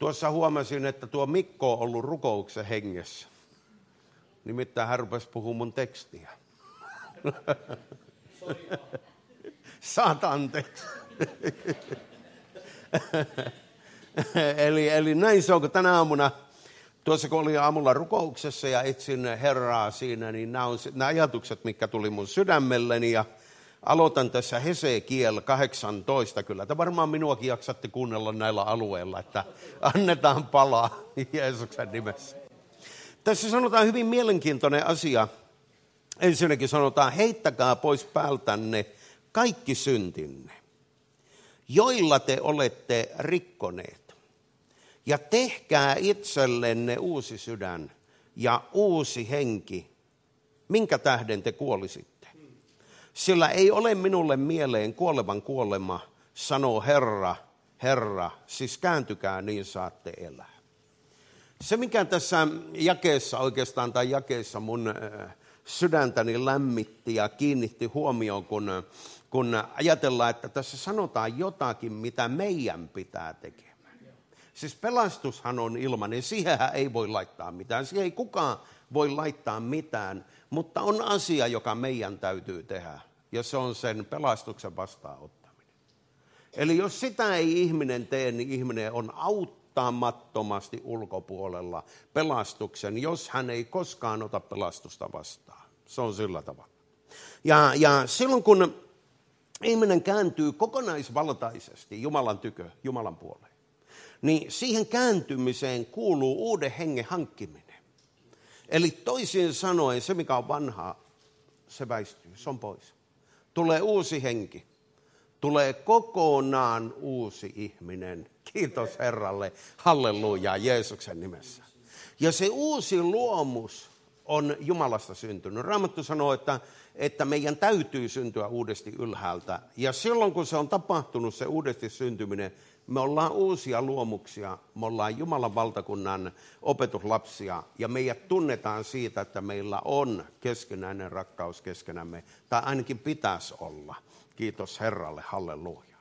Tuossa huomasin, että tuo Mikko on ollut rukouksen hengessä. Nimittäin hän rupesi puhumaan mun tekstiä. Saat anteeksi. eli näin se on, kun tänä aamuna, tuossa kun olin aamulla rukouksessa ja etsin Herraa siinä, niin nämä on nämä ajatukset, mitkä tuli mun sydämelleni ja aloitan tässä Hesekiel 18. Kyllä te varmaan minuakin jaksatte kuunnella näillä alueilla, että annetaan palaa Jeesuksen nimessä. Tässä sanotaan hyvin mielenkiintoinen asia. Ensinnäkin sanotaan, heittäkää pois päältänne kaikki syntinne, joilla te olette rikkoneet. Ja tehkää itsellenne uusi sydän ja uusi henki, minkä tähden te kuolisitte. Sillä ei ole minulle mieleen kuolevan kuolema, sanoo Herra, Herra, siis kääntykää niin saatte elää. Se mikä tässä jakeessa oikeastaan tai jakeessa mun sydäntäni lämmitti ja kiinnitti huomioon, kun ajatellaan, että tässä sanotaan jotakin, mitä meidän pitää tekemään. Siis pelastushan on ilmainen, siihenhän ei voi laittaa mitään, siihen ei kukaan voi laittaa mitään, mutta on asia, joka meidän täytyy tehdä, ja se on sen pelastuksen vastaanottaminen. Eli jos sitä ei ihminen tee, niin ihminen on auttamattomasti ulkopuolella pelastuksen, jos hän ei koskaan ota pelastusta vastaan. Se on sillä tavalla. Ja silloin kun ihminen kääntyy kokonaisvaltaisesti Jumalan tykö, Jumalan puoleen, niin siihen kääntymiseen kuuluu uuden hengen hankkiminen. Eli toisin sanoen se, mikä on vanhaa, se väistyy, se on pois. Tulee uusi henki, tulee kokonaan uusi ihminen. Kiitos Herralle, halleluja, Jeesuksen nimessä. Ja se uusi luomus on Jumalasta syntynyt. Raamattu sanoo, että meidän täytyy syntyä uudesti ylhäältä. Ja silloin, kun se on tapahtunut, se uudesti syntyminen, me ollaan uusia luomuksia, me ollaan Jumalan valtakunnan opetuslapsia ja meidät tunnetaan siitä, että meillä on keskenäinen rakkaus keskenämme, tai ainakin pitäisi olla. Kiitos Herralle, halleluja.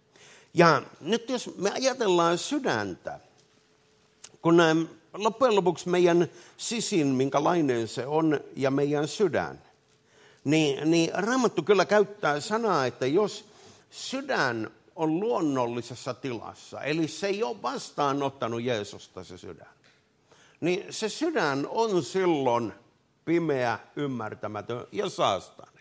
Ja nyt jos me ajatellaan sydäntä, kun loppujen lopuksi meidän sisin, minkälainen se on, ja meidän sydän, niin Raamattu kyllä käyttää sanaa, että jos sydän on luonnollisessa tilassa, eli se ei ole vastaanottanut Jeesusta se sydän, niin se sydän on silloin pimeä, ymmärtämätön ja saastainen.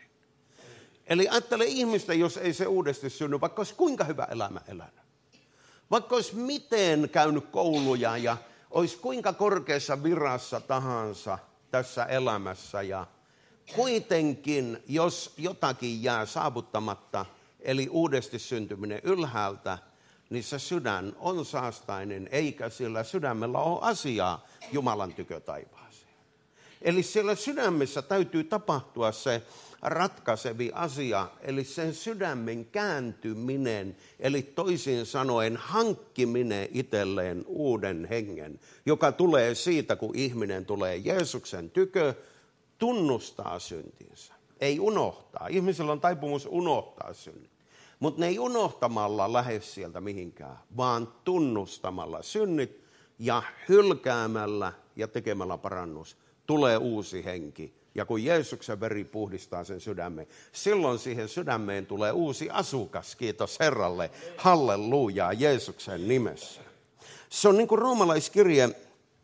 Eli ajattele ihmistä, jos ei se uudesti synny, vaikka olisi kuinka hyvä elämä elänyt. Vaikka olisi miten käynyt kouluja ja olisi kuinka korkeassa virassa tahansa tässä elämässä ja kuitenkin, jos jotakin jää saavuttamatta, eli uudesti syntyminen ylhäältä, niin se sydän on saastainen, eikä sillä sydämellä ole asiaa Jumalan tykö taivaaseen. Eli siellä sydämessä täytyy tapahtua se ratkaisevi asia, eli sen sydämen kääntyminen, eli toisin sanoen hankkiminen itselleen uuden hengen, joka tulee siitä, kun ihminen tulee Jeesuksen tykö, tunnustaa syntinsä. Ei unohtaa. Ihmisellä on taipumus unohtaa synnit. Mutta ne ei unohtamalla lähde sieltä mihinkään, vaan tunnustamalla synnit ja hylkäämällä ja tekemällä parannus tulee uusi henki. Ja kun Jeesuksen veri puhdistaa sen sydämen, silloin siihen sydämeen tulee uusi asukas. Kiitos Herralle. Halleluja Jeesuksen nimessä. Se on niin kuin roomalaiskirje 1.21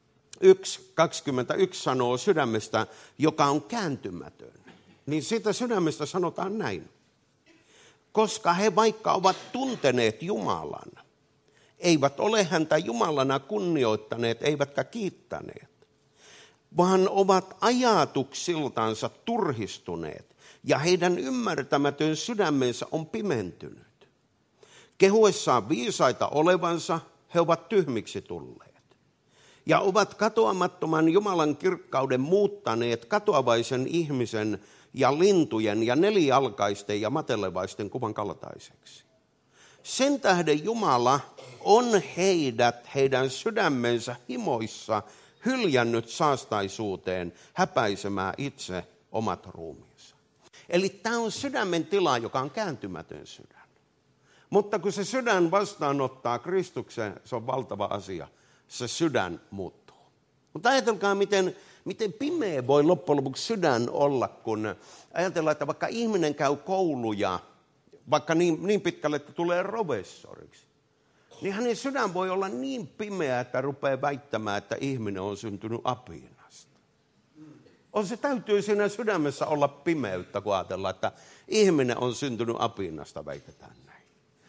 sanoo sydämestä, joka on kääntymätön. Niin siitä sydämestä sanotaan näin. Koska he vaikka ovat tunteneet Jumalan, eivät ole häntä Jumalana kunnioittaneet, eivätkä kiittäneet, vaan ovat ajatuksiltansa turhistuneet ja heidän ymmärtämätön sydämensä on pimentynyt. Kehuessaan viisaita olevansa he ovat tyhmiksi tulleet ja ovat katoamattoman Jumalan kirkkauden muuttaneet katoavaisen ihmisen ja lintujen ja nelijalkaisten ja matelevaisten kuvan kaltaiseksi. Sen tähden Jumala on heidät heidän sydämensä himoissa hyljännyt saastaisuuteen häpäisemään itse omat ruumiinsa. Eli tämä on sydämen tila, joka on kääntymätön sydän. Mutta kun se sydän vastaanottaa Kristuksen, se on valtava asia. se sydän muuttuu. Mutta ajatelkaa, miten pimeä voi loppujen lopuksi sydän olla, kun ajatellaan, että vaikka ihminen käy kouluja, vaikka niin pitkälle, että tulee professoriksi, niin hänen sydän voi olla niin pimeä, että rupeaa väittämään, että ihminen on syntynyt apinasta. Se täytyy siinä sydämessä olla pimeyttä, kun ajatellaan, että ihminen on syntynyt apinasta, väitetään näin.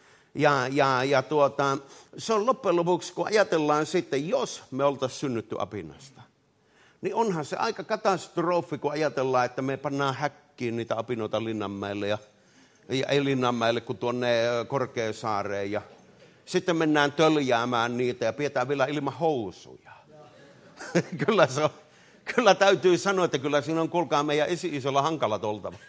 Se on loppujen lopuksi, kun ajatellaan sitten, jos me oltaisiin synnytty apinasta, niin onhan se aika katastrofi, kun ajatellaan, että me pannaan häkkiin niitä apinoita Linnanmäelle ja ei Linnanmäelle kuin tuonne Korkeasaareen ja sitten mennään töljäämään niitä ja pidetään vielä ilman housuja. Kyllä täytyy sanoa, että kyllä siinä on, kuulkaa, meidän esi-isolla hankalat oltavat.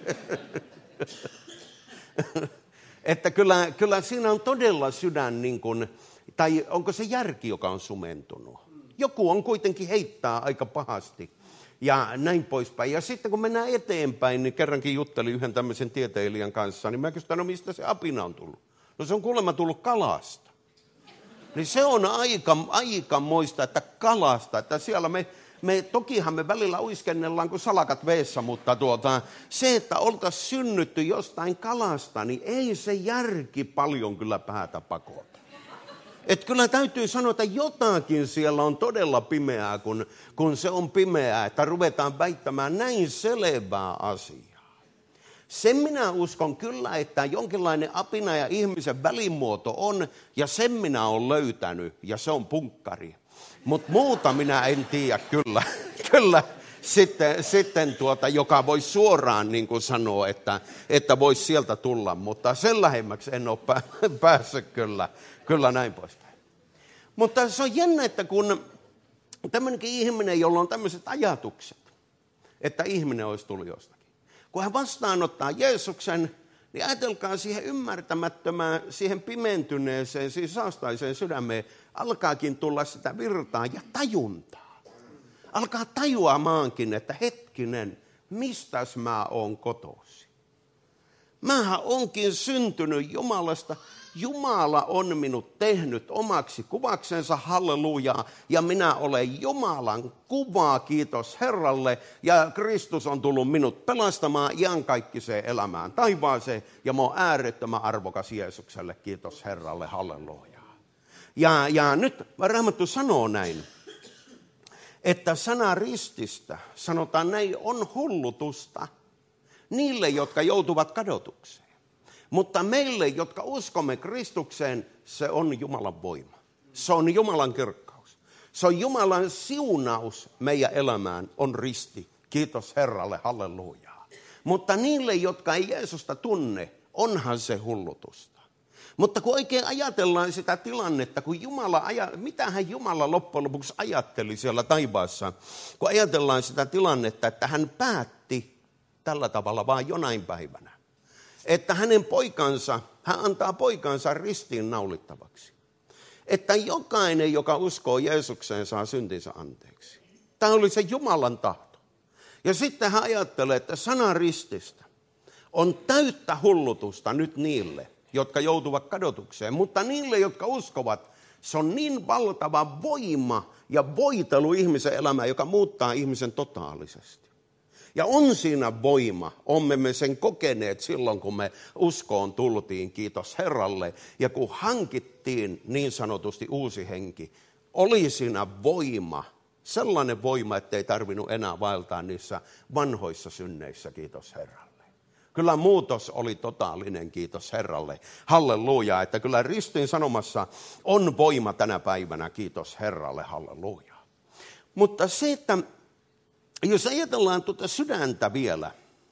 Että kyllä siinä on todella sydän, niin kuin, tai onko se järki, joka on sumentunut. Joku on kuitenkin heittää aika pahasti ja näin poispäin. Ja sitten kun mennään eteenpäin, niin kerrankin juttelin yhden tämmöisen tieteilijän kanssa, niin mä kysyin, no mistä se apina on tullut? No se on kuulemma tullut kalasta. Niin se on aikamoista, että kalasta, että siellä tokihan me välillä uiskennellaan kuin salakat veessä, mutta se, että oltaisiin synnytty jostain kalasta, niin ei se järki paljon kyllä päätä pakota. Että kyllä täytyy sanoa, että jotakin siellä on todella pimeää, kun se on pimeää, että ruvetaan väittämään näin selvää asiaa. Sen minä uskon kyllä, että jonkinlainen apina ja ihmisen välimuoto on, ja sen minä olen löytänyt, ja se on punkkari. Mutta muuta minä en tiedä kyllä sitten joka voi suoraan niin kuin sanoa, että voisi sieltä tulla, mutta sen lähemmäksi en ole päässyt kyllä näin poispäin. Mutta se on jännä, että kun tämmöinenkin ihminen, jolla on tämmöiset ajatukset, että ihminen olisi tullut jostakin. Kun hän vastaanottaa Jeesuksen, niin ajatelkaa siihen ymmärtämättömään, siihen pimentyneeseen, siihen saastaiseen sydämeen, alkaakin tulla sitä virtaa ja tajuntaa. Alkaa tajuamaankin, että hetkinen, mistäs mä oon kotoisin? Mähän onkin syntynyt Jumalasta. Jumala on minut tehnyt omaksi kuvaksensa, hallelujaa, ja minä olen Jumalan kuvaa, kiitos Herralle, ja Kristus on tullut minut pelastamaan iankaikkiseen elämään taivaaseen, ja mä oon äärettömän arvokas Jeesukselle, kiitos Herralle, hallelujaa. Ja nyt Raamattu sanoo näin, että sana rististä, sanotaan näin, on hullutusta niille, jotka joutuvat kadotukseen. Mutta meille, jotka uskomme Kristukseen, se on Jumalan voima. Se on Jumalan kirkkaus. Se on Jumalan siunaus meidän elämään, on risti. Kiitos Herralle, hallelujaa. Mutta niille, jotka ei Jeesusta tunne, onhan se hullutusta. Mutta kun oikein ajatellaan sitä tilannetta, kun mitähän Jumala loppujen lopuksi ajatteli siellä taivaassa, kun ajatellaan sitä tilannetta, että hän päätti tällä tavalla vaan jonain päivänä, että hän antaa poikansa ristiin naulittavaksi. Että jokainen, joka uskoo Jeesukseen, saa syntinsä anteeksi. Tämä oli se Jumalan tahto. Ja sitten hän ajattelee, että sana rististä on täyttä hullutusta nyt niille, jotka joutuvat kadotukseen. Mutta niille, jotka uskovat, se on niin valtava voima ja voitelu ihmisen elämään, joka muuttaa ihmisen totaalisesti. Ja on siinä voima, olemme me sen kokeneet silloin, kun me uskoon tultiin, kiitos Herralle. Ja kun hankittiin niin sanotusti uusi henki, oli siinä voima, sellainen voima, ettei tarvinnut enää vaeltaa niissä vanhoissa synneissä, kiitos Herralle. Kyllä muutos oli totaalinen, kiitos Herralle, halleluja, että kyllä ristin sanomassa on voima tänä päivänä, kiitos Herralle, halleluja. Mutta se, että jos ajatellaan tuota sydäntä vielä,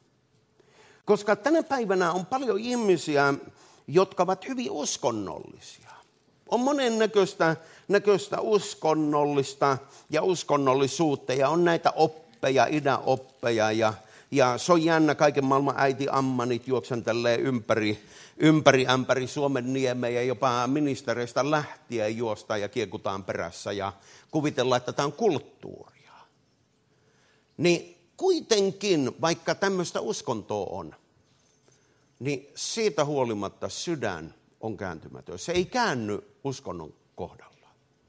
koska tänä päivänä on paljon ihmisiä, jotka ovat hyvin uskonnollisia. On monen näköistä uskonnollista ja uskonnollisuutta ja on näitä oppeja, idänoppeja ja se on jännä, kaiken maailman äiti ammanit juoksentelee ympäri ämpäri Suomen niemeä ja jopa ministereistä lähtien juostaan ja kiekutaan perässä ja kuvitellaan, että tämä on kulttuuria. Niin kuitenkin, vaikka tämmöistä uskontoa on, niin siitä huolimatta sydän on kääntymätön. Se ei käänny uskonnon kohdalla.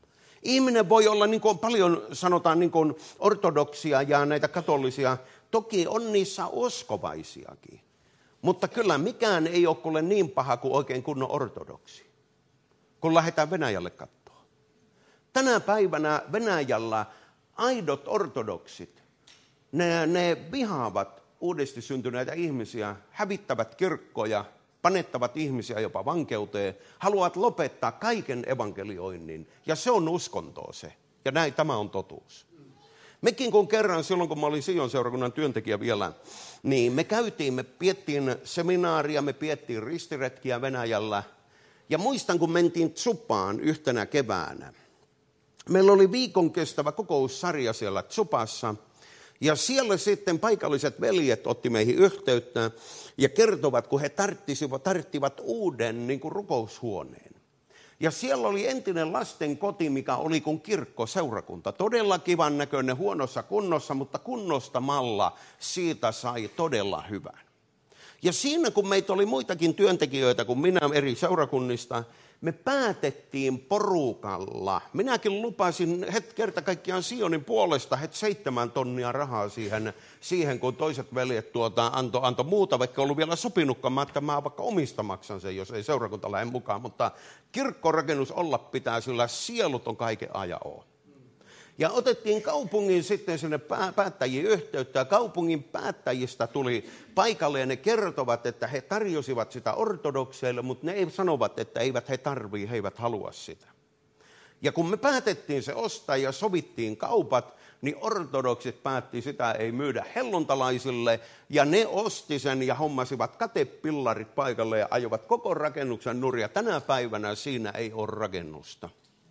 Ihminen voi olla, niin kuin paljon sanotaan, niin kuin ortodoksia ja näitä katolisia. Toki on niissä uskovaisiakin. Mutta kyllä mikään ei ole kuule niin paha kuin oikein kunnon ortodoksi, kun lähdetään Venäjälle katsoa. Tänä päivänä Venäjällä aidot ortodoksit, ne vihaavat uudesti syntyneitä ihmisiä, hävittävät kirkkoja, panettavat ihmisiä jopa vankeuteen, haluavat lopettaa kaiken evankelioinnin. Ja se on uskontoa se. Ja näin tämä on totuus. Mekin kun kerran silloin, kun mä olin Sion seurakunnan työntekijä vielä, niin me piettiin seminaaria, me piettiin ristiretkiä Venäjällä. Ja muistan, kun mentiin Tsupaan yhtenä keväänä. Meillä oli viikon kestävä kokoussarja siellä Tsupassa. Ja siellä sitten paikalliset veljet otti meihin yhteyttä ja kertovat, kun he tarttivat uuden niin kuin rukoushuoneen. Ja siellä oli entinen lasten koti, mikä oli kuin kirkko, seurakunta. Todella kivan näköinen, huonossa kunnossa, mutta kunnostamalla siitä sai todella hyvän. Ja siinä, kun meitä oli muitakin työntekijöitä kuin minä eri seurakunnista, me päätettiin porukalla. Minäkin lupasin kerta kaikkiaan Sionin puolesta 7 tonnia rahaa siihen kun toiset veljet antoi muuta, vaikka ollut vielä sopinutkaan, että mä vaikka omista maksan sen, jos ei seurakunta lähde mukaan. Mutta kirkkorakennus olla pitää, sillä sielut on kaiken ajan on. Ja otettiin kaupungin sitten sinne päättäjiin yhteyttä, ja kaupungin päättäjistä tuli paikalle, ja ne kertovat, että he tarjosivat sitä ortodokseille, mutta ne sanovat, että eivät he tarvii, he eivät halua sitä. Ja kun me päätettiin se ostaa ja sovittiin kaupat, niin ortodoksit päätti sitä ei myydä helluntalaisille, ja ne osti sen ja hommasivat katepillarit paikalle ja ajoivat koko rakennuksen nurja. Tänä päivänä siinä ei ole rakennusta.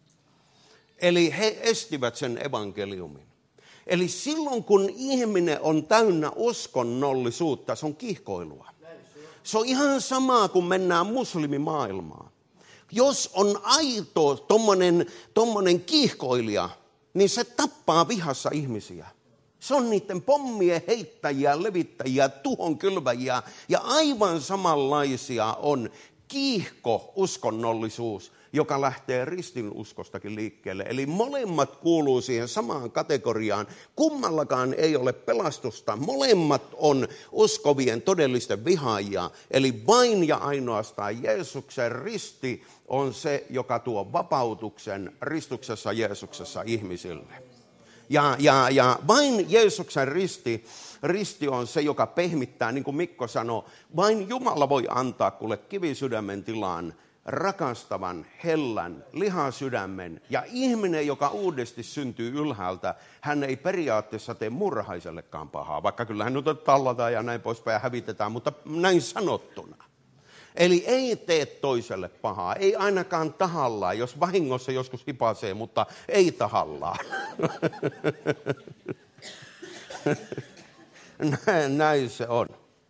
Eli he estivät sen evankeliumin. Eli silloin, kun ihminen on täynnä uskonnollisuutta, se on kiihkoilua. Se on ihan sama, kun mennään muslimimaailmaan. Jos on aito tommonen kiihkoilija, niin se tappaa vihassa ihmisiä. Se on niiden pommien heittäjiä, levittäjiä, tuhon kylväjiä ja aivan samanlaisia on kiihko uskonnollisuus, joka lähtee ristinuskostakin liikkeelle. Eli molemmat kuuluu siihen samaan kategoriaan. Kummallakaan ei ole pelastusta. Molemmat on uskovien todellisten vihaajia. Eli vain ja ainoastaan Jeesuksen risti on se, joka tuo vapautuksen ristuksessa Jeesuksessa ihmisille. Ja vain Jeesuksen risti on se, joka pehmittää, niin kuin Mikko sanoi, vain Jumala voi antaa kuule kivisydämen tilaan rakastavan, hellän, lihasydämen. Ja ihminen, joka uudesti syntyy ylhäältä, hän ei periaatteessa tee murhaisellekaan pahaa, vaikka kyllähän nyt tallataan ja näin poispäin ja hävitetään, mutta näin sanottuna. Eli ei tee toiselle pahaa, ei ainakaan tahallaan, jos vahingossa joskus hipasee, mutta ei tahallaan. Näin se on.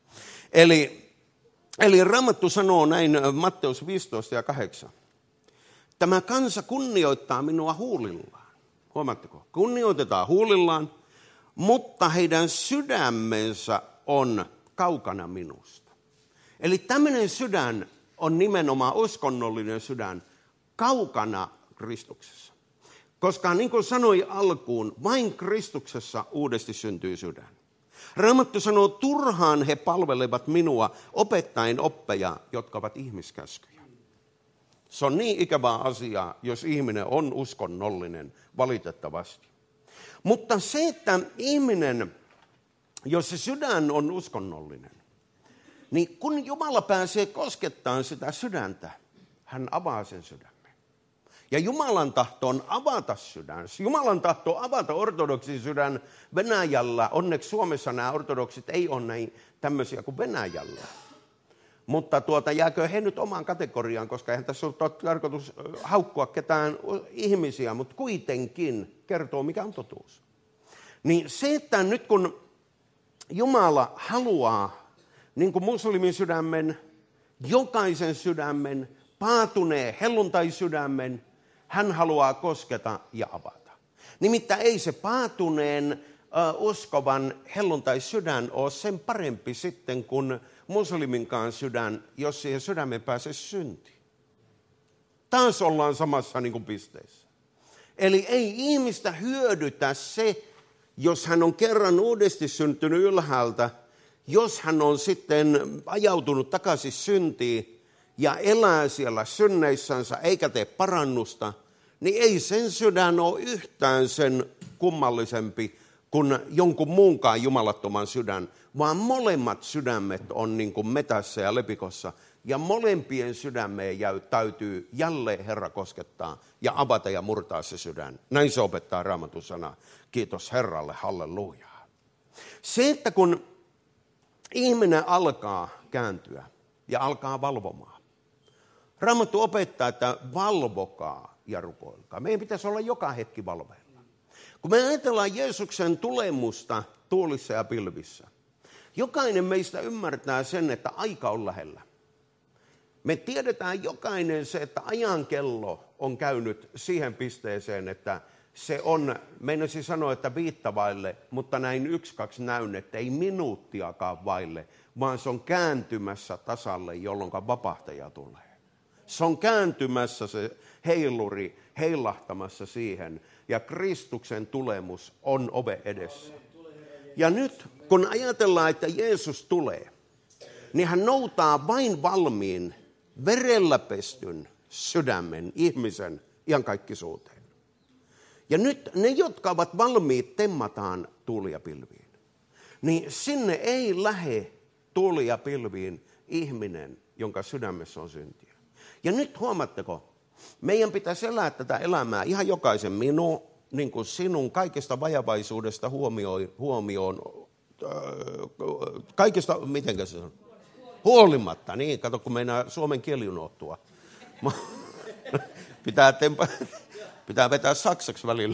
Eli Raamattu sanoo näin Matteus 15:8. Tämä kansa kunnioittaa minua huulillaan. Huomaatteko? Kunnioitetaan huulillaan, mutta heidän sydämensä on kaukana minusta. Eli tämmöinen sydän on nimenomaan uskonnollinen sydän kaukana Kristuksessa. Koska niin kuin sanoi alkuun, vain Kristuksessa uudesti syntyy sydän. Raamattu sanoo, turhaan he palvelevat minua opettaen oppeja, jotka ovat ihmiskäskyjä. Se on niin ikävä asia, jos ihminen on uskonnollinen, valitettavasti. Mutta se, että ihminen, jos se sydän on uskonnollinen, niin kun Jumala pääsee koskettamaan sitä sydäntä, hän avaa sen sydämen. Ja Jumalan tahto on avata sydän. Jumalan tahto on avata ortodoksin sydän Venäjällä. Onneksi Suomessa nämä ortodoksit ei ole näin tämmöisiä kuin Venäjällä. Mutta jääkö he nyt omaan kategoriaan, koska eihän tässä ole tarkoitus haukkua ketään ihmisiä, mutta kuitenkin kertoo, mikä on totuus. Niin se, että nyt kun Jumala haluaa, niin kuin muslimin sydämen, jokaisen sydämen, paatuneen helluntai-sydämen, hän haluaa kosketa ja avata. Nimittäin ei se paatuneen uskovan helluntai-sydän ole sen parempi sitten kuin musliminkaan sydän, jos siihen sydämeen pääsee synti. Taas ollaan samassa niin kuin pisteessä. Eli ei ihmistä hyödytä se, jos hän on kerran uudesti syntynyt ylhäältä, jos hän on sitten ajautunut takaisin syntiin ja elää siellä synneissänsä eikä tee parannusta, niin ei sen sydän ole yhtään sen kummallisempi kuin jonkun muunkaan jumalattoman sydän, vaan molemmat sydämet on niin kuin metässä ja lepikossa. Ja molempien sydämeen täytyy jälleen Herra koskettaa ja avata ja murtaa se sydän. Näin se opettaa Raamatun sana. Kiitos Herralle, halleluja. Se, että kun ihminen alkaa kääntyä ja alkaa valvomaan. Raamattu opettaa, että valvokaa ja rukoilkaa. Meidän pitäisi olla joka hetki valveilla. Kun me ajatellaan Jeesuksen tulemusta tuulissa ja pilvissä, jokainen meistä ymmärtää sen, että aika on lähellä. Me tiedetään jokainen se, että ajan kello on käynyt siihen pisteeseen, että se on, meinasin sanoa, että viittavaille, mutta näin 1-2 näyn, että ei minuuttiakaan vaille, vaan se on kääntymässä tasalle, jolloin vapahtaja tulee. Se on kääntymässä se heiluri, heilahtamassa siihen, ja Kristuksen tulemus on ove edessä. Ja nyt, kun ajatellaan, että Jeesus tulee, niin hän noutaa vain valmiin, verellä pestyn sydämen, ihmisen, iankaikkisuuteen. Ja nyt ne, jotka ovat valmiit, temmataan tuuli ja pilviin. Niin sinne ei lähe tuuli ja pilviin ihminen, jonka sydämessä on syntiä. Ja nyt huomatteko, meidän pitäisi elää tätä elämää ihan jokaisen minun, niin kuin sinun, kaikesta vajavaisuudesta huomioon kaikesta, mitenkä se on? Huolimatta, niin, kato kun meinaa suomen kieli unohtua. Pitää vetää saksaksi välillä.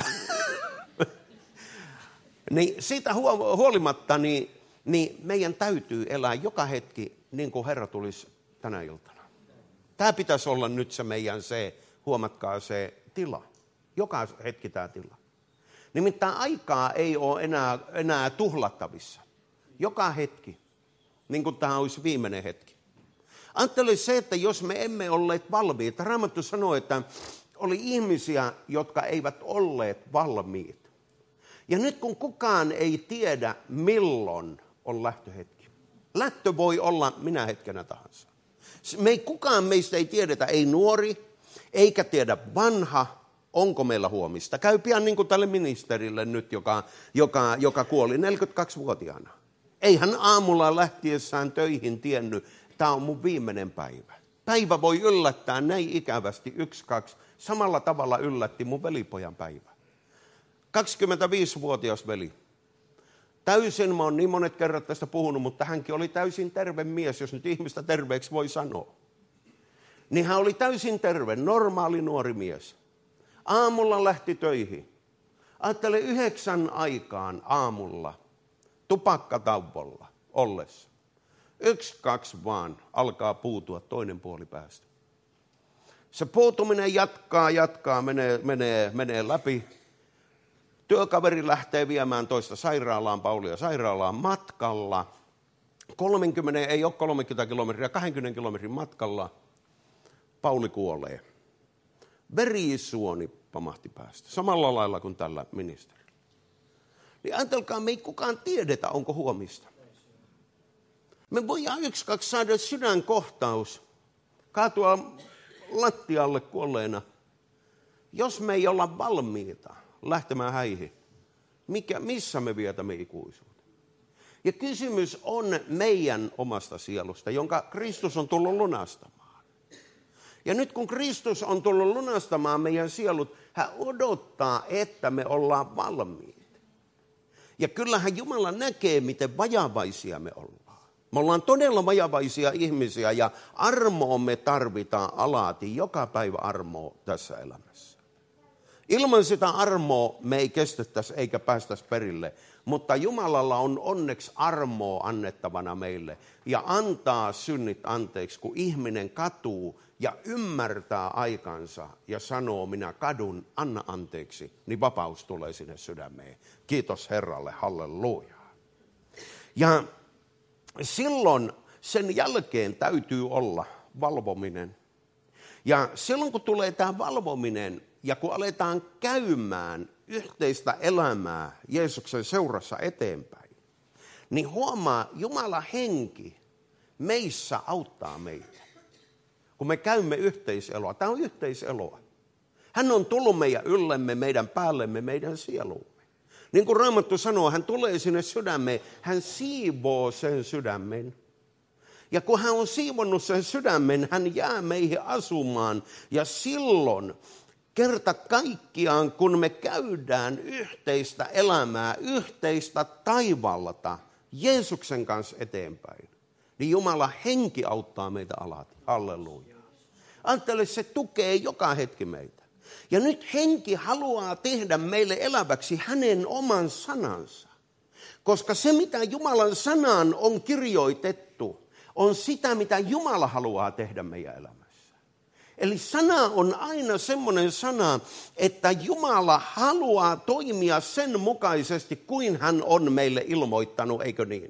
Niin siitä huolimatta, niin meidän täytyy elää joka hetki niin kuin Herra tulisi tänä iltana. Tämä pitäisi olla nyt se meidän huomatkaa se tila. Joka hetki tämä tila. Nimittäin aikaa ei ole enää tuhlattavissa. Joka hetki, niin kuin tämä olisi viimeinen hetki. Ajattele se, että jos me emme olleet valmiita, Raamattu sanoo, että oli ihmisiä, jotka eivät olleet valmiit. Ja nyt kun kukaan ei tiedä, milloin on lähtöhetki. Lähtö voi olla minä hetkenä tahansa. Kukaan meistä ei tiedetä, ei nuori, eikä tiedä vanha, onko meillä huomista. Käy pian niin kuin tälle ministerille nyt, joka kuoli 42-vuotiaana. Ei hän aamulla lähtiessään töihin tiennyt, tämä on mun viimeinen päivä. Päivä voi yllättää näin ikävästi 1-2. Samalla tavalla yllätti mun velipojan päivä. 25-vuotias veli. Täysin, mä oon niin monet kerrat tästä puhunut, mutta hänkin oli täysin terve mies, jos nyt ihmistä terveeksi voi sanoa. Niin hän oli täysin terve, normaali nuori mies. Aamulla lähti töihin. Ajattele 9 aikaan aamulla, tupakkatauolla ollessa. 1-2 vaan alkaa puutua toinen puoli päästä. Se puutuminen jatkaa, menee läpi. Työkaveri lähtee viemään toista sairaalaan, Paulia sairaalaan matkalla. 30 kilometriä, 20 kilometrin matkalla Pauli kuolee. Verisuoni pamahti päästä, samalla lailla kuin tällä ministerillä. Niin ajatelkaa, me ei kukaan tiedetä, onko huomista. Me voidaan 1-2 saada sydänkohtaus, kaatua lattialle kuolleena, jos me ei olla valmiita lähtemään häihin. Missä me vietämme ikuisuutta? Ja kysymys on meidän omasta sielusta, jonka Kristus on tullut lunastamaan. Ja nyt kun Kristus on tullut lunastamaan meidän sielut, hän odottaa, että me ollaan valmiit. Ja kyllähän Jumala näkee, miten vajavaisia me ollaan. Me ollaan todella vajavaisia ihmisiä ja armoa me tarvitaan alati, joka päivä armoa tässä elämässä. Ilman sitä armoa me ei kestettäisi eikä päästäisi perille, mutta Jumalalla on onneksi armoa annettavana meille ja antaa synnit anteeksi, kun ihminen katuu ja ymmärtää aikansa ja sanoo, minä kadun, anna anteeksi, niin vapaus tulee sinne sydämeen. Kiitos Herralle, halleluja. Ja silloin sen jälkeen täytyy olla valvominen. Ja silloin kun tulee tämä valvominen, ja kun aletaan käymään yhteistä elämää Jeesuksen seurassa eteenpäin, niin huomaa, Jumalan henki meissä auttaa meitä. Kun me käymme yhteiseloa, tämä on yhteiseloa. Hän on tullut meidän yllemme, meidän päällemme, meidän sieluumme. Niin kuin Raamattu sanoo, hän tulee sinne sydämeen, hän siivoo sen sydämen. Ja kun hän on siivonnut sen sydämen, hän jää meihin asumaan. Ja silloin kerta kaikkiaan, kun me käydään yhteistä elämää, yhteistä taivaallata Jeesuksen kanssa eteenpäin, niin Jumalan henki auttaa meitä alati. Halleluja. Ajattele, se tukee joka hetki meitä. Ja nyt henki haluaa tehdä meille eläväksi hänen oman sanansa. Koska se, mitä Jumalan sanaan on kirjoitettu, on sitä, mitä Jumala haluaa tehdä meidän elämässä. Eli sana on aina semmoinen sana, että Jumala haluaa toimia sen mukaisesti, kuin hän on meille ilmoittanut, eikö niin?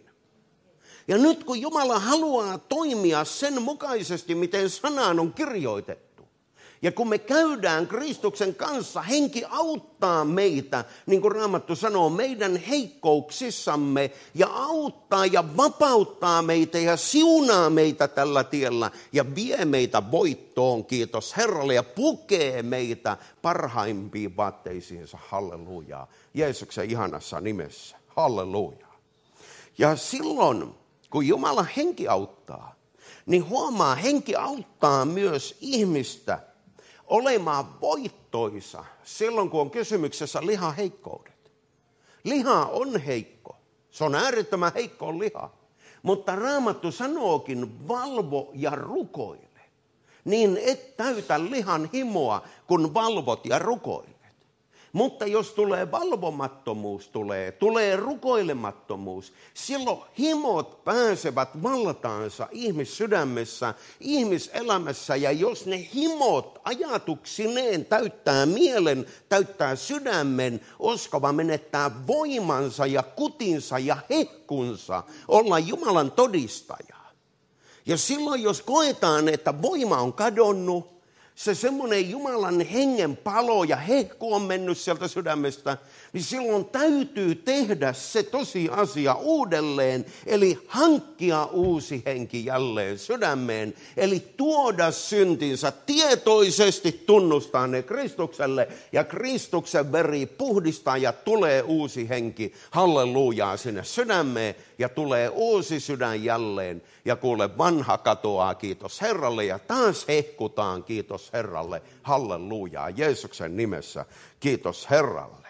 Ja nyt kun Jumala haluaa toimia sen mukaisesti, miten sanaan on kirjoitettu, ja kun me käydään Kristuksen kanssa, henki auttaa meitä, niin kuin Raamattu sanoo, meidän heikkouksissamme, ja auttaa ja vapauttaa meitä ja siunaa meitä tällä tiellä, ja vie meitä voittoon, kiitos Herralle, ja pukee meitä parhaimpiin vaatteisiinsa, hallelujaa, Jeesuksen ihanassa nimessä, hallelujaa. Ja silloin, kun Jumalan henki auttaa, niin huomaa, henki auttaa myös ihmistä olemaan voittoisa silloin, kun on kysymyksessä lihaheikkoudet. Liha on heikko. Se on äärettömän heikko liha. Mutta Raamattu sanookin, valvo ja rukoile. Niin et täytä lihan himoa, kun valvot ja rukoilet. Mutta jos tulee valvomattomuus, tulee rukoilemattomuus, silloin himot pääsevät valtaansa ihmissydämessä, ihmiselämässä. Ja jos ne himot ajatuksineen täyttää mielen, täyttää sydämen, uskova menettää voimansa ja kutinsa ja hehkunsa olla Jumalan todistaja. Ja silloin jos koetaan, että voima on kadonnut, se semmoinen Jumalan hengen palo ja hehku on mennyt sieltä sydämestä, niin silloin täytyy tehdä se tosiasia uudelleen, eli hankkia uusi henki jälleen sydämeen, eli tuoda syntinsä, tietoisesti tunnustaa ne Kristukselle, ja Kristuksen veri puhdistaa ja tulee uusi henki, hallelujaa, sinne sydämeen, ja tulee uusi sydän jälleen, ja kuule, vanha katoaa, kiitos Herralle, ja taas hehkutaan, kiitos Herralle, hallelujaa, Jeesuksen nimessä, kiitos Herralle.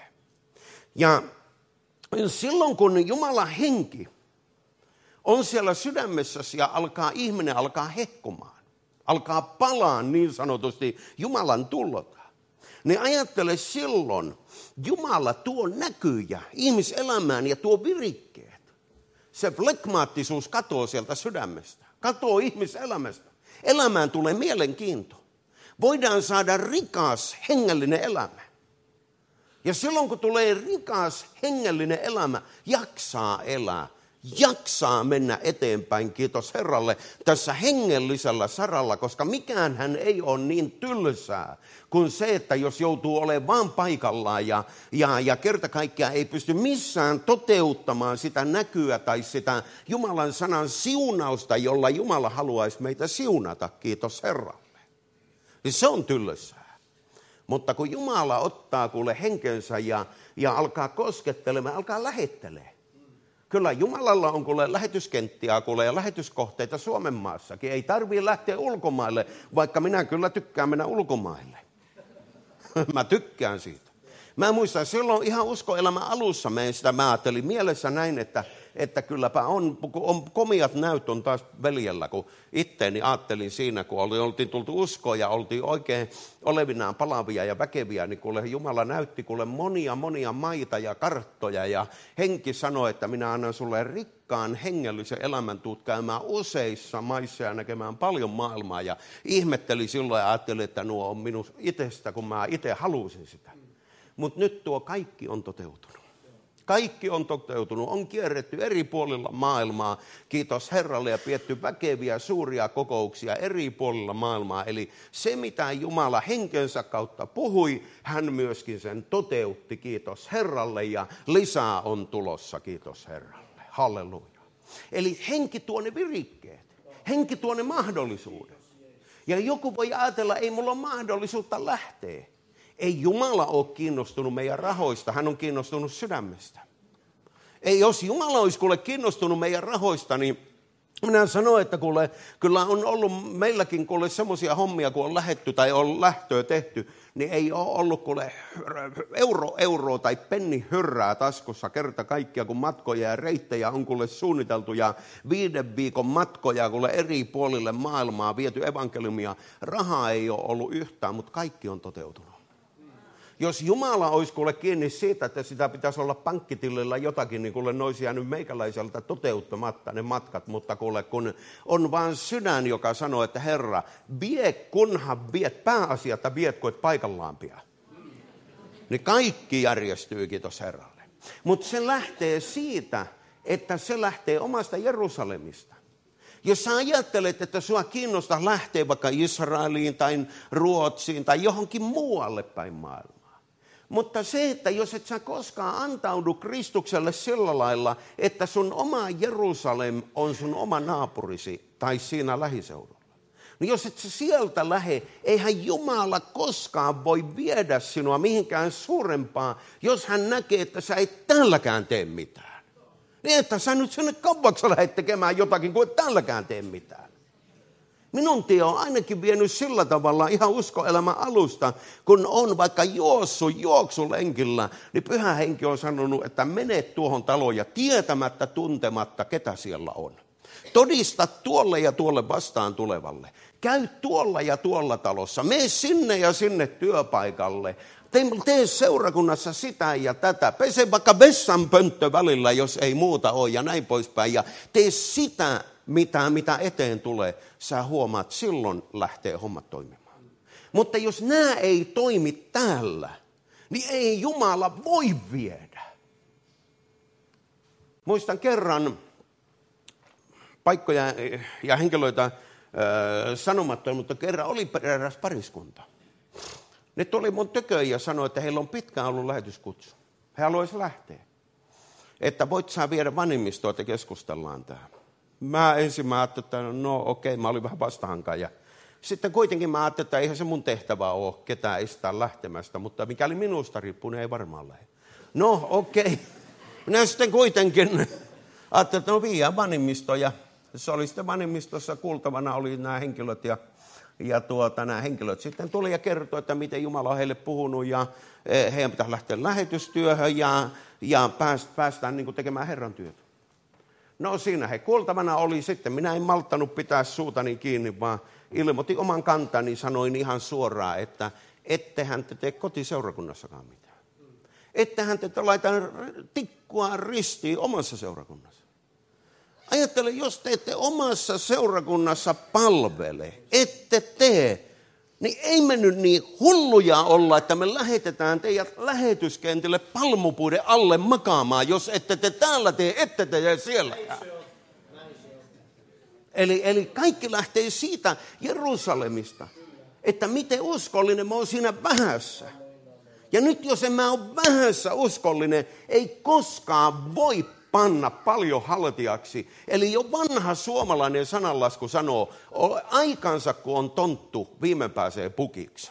Ja silloin, kun Jumalan henki on siellä sydämessäsi ja ihminen alkaa hehkumaan, alkaa palaa niin sanotusti Jumalan tullota, niin ajattele silloin, Jumala tuo näkyjä ihmiselämään ja tuo virikkeet. Se flegmaattisuus katoo sieltä sydämestä, katoo ihmiselämästä. Elämään tulee mielenkiinto. Voidaan saada rikas hengellinen elämä. Ja silloin kun tulee rikas hengellinen elämä, jaksaa elää, jaksaa mennä eteenpäin, kiitos Herralle, tässä hengellisellä saralla, koska mikään hän ei ole niin tylsää kuin se, että jos joutuu olemaan vaan paikallaan ja kerta kaikkiaan ei pysty missään toteuttamaan sitä näkyä tai sitä Jumalan sanan siunausta, jolla Jumala haluaisi meitä siunata, kiitos Herralle. Niin se on tylsää. Mutta kun Jumala ottaa kuule henkensä ja alkaa koskettelemaan, alkaa lähettelemään. Kyllä Jumalalla on kuule lähetyskenttiä kuule ja lähetyskohteita Suomen maassakin. Ei tarvitse lähteä ulkomaille, vaikka minä kyllä tykkään mennä ulkomaille. Mä tykkään siitä. Mä muistan, silloin ihan uskoelämän alussa mä ajattelin mielessä näin, että kylläpä on komiat näyt on taas veljellä, kun itteeni ajattelin siinä, kun oltiin tultu uskoon ja oltiin oikein olevinaan palavia ja väkeviä, niin kuule Jumala näytti kuule monia maita ja karttoja ja henki sanoi, että minä annan sulle rikkaan hengellisen elämän, tuut käymään useissa maissa ja näkemään paljon maailmaa ja ihmetteli silloin ja ajattelin, että nuo on minun itsestä, kun mä itse halusin sitä. Mutta nyt tuo kaikki on toteutunut. Kaikki on toteutunut, on kierretty eri puolilla maailmaa, kiitos Herralle, ja pidetty väkeviä suuria kokouksia eri puolilla maailmaa. Eli se, mitä Jumala henkensä kautta puhui, hän myöskin sen toteutti, kiitos Herralle, ja lisää on tulossa, kiitos Herralle. Halleluja. Eli henki tuo ne virikkeet, henki tuo ne mahdollisuudet. Ja joku voi ajatella, ei mulla ole mahdollisuutta lähteä. Ei Jumala ole kiinnostunut meidän rahoista, hän on kiinnostunut sydämestä. Ei, jos Jumala olisi kiinnostunut meidän rahoista, niin minä sanon, että kyllä on ollut meilläkin semmoisia hommia, kun on lähetty tai on lähtöä tehty, niin ei ole ollut euro tai penni hyrrää taskussa kerta kaikkia, kun matkoja ja reittejä on suunniteltu ja 5 viikon matkoja eri puolille maailmaa viety evankeliumia. Rahaa ei ole ollut yhtään, mutta kaikki on toteutunut. Jos Jumala olisi kiinni siitä, että sitä pitäisi olla pankkitilillä jotakin, niin ne olisi jäänyt meikäläiseltä toteuttamatta ne matkat. Mutta kun on vaan sydän, joka sanoo, että Herra, vie kunhan viet, pääasiata viet, kun et paikallaan pidä. Niin kaikki järjestyy, kiitos Herralle. Mutta se lähtee siitä, että se lähtee omasta Jerusalemista. Jos sä ajattelet, että sua kiinnostaa lähteä vaikka Israeliin tai Ruotsiin tai johonkin muualle päin maailmaa. Mutta se, että jos et sä koskaan antaudu Kristukselle sillä lailla, että sun oma Jerusalem on sun oma naapurisi tai siinä lähiseudulla. Niin jos et sä sieltä lähde, eihän Jumala koskaan voi viedä sinua mihinkään suurempaan, jos hän näkee, että sä et täälläkään tee mitään. Niin että sä nyt sinne kauaksi lähdet tekemään jotakin, kun et täälläkään tee mitään. Minun tie on ainakin vienyt sillä tavalla ihan uskoelämän alusta, kun on vaikka juossut juoksulenkillä, niin Pyhä Henki on sanonut, että mene tuohon taloon ja tietämättä, tuntematta, ketä siellä on. Todista tuolle ja tuolle vastaan tulevalle. Käy tuolla ja tuolla talossa. Mene sinne ja sinne työpaikalle. Tee seurakunnassa sitä ja tätä. Pese vaikka vessanpönttö välillä, jos ei muuta ole ja näin poispäin. Ja tee sitä, mitä eteen tulee. Sä huomaat, silloin lähtee hommat toimimaan. Mutta jos nämä ei toimi täällä, niin ei Jumala voi viedä. Muistan kerran paikkoja ja henkilöitä sanomatta, mutta kerran oli eräs pariskunta. Ne tuli mun tököön ja sanoi, että heillä on pitkään ollut lähetyskutsu. He haluaisivat lähteä. Että voit sä viedä vanhimmistoa, että keskustellaan täällä. Mä ensin ajattelin, että no okei, mä olin vähän vastahankaan. Ja sitten kuitenkin mä ajattelin, että eihän se mun tehtävä ole ketään estää lähtemästä, mutta mikäli minusta riippuu, niin ei varmaan lähde. No okei. Minä sitten kuitenkin ajattelin, että no viiään vanhimmistoja. Se oli sitten vanhimmistossa kuultavana oli nämä henkilöt ja nämä henkilöt sitten tuli ja kertoi, että miten Jumala on heille puhunut ja heidän pitäisi lähteä lähetystyöhön ja päästään niin kuin tekemään Herran työtä. No siinä he kuultavana oli sitten, minä en malttanut pitää suutani kiinni, vaan ilmoitin oman kantani, sanoin ihan suoraan, että ettehän te tee kotiseurakunnassakaan mitään. Ettehän te laita tikkua ristiin omassa seurakunnassa. Ajattele, jos te ette omassa seurakunnassa palvele, ette tee, niin ei me nyt niin hulluja olla, että me lähetetään teidät lähetyskentille palmupuiden alle makaamaan, jos ette te täällä tee, ette te sielläkään. Eli kaikki lähtee siitä Jerusalemista, että miten uskollinen mä oon siinä vähässä. Ja nyt jos en mä ole vähässä uskollinen, ei koskaan voi panna paljon haltiaksi. Eli jo vanha suomalainen sananlasku sanoo, aikansa kun on tonttu, viime pääsee pukiksi.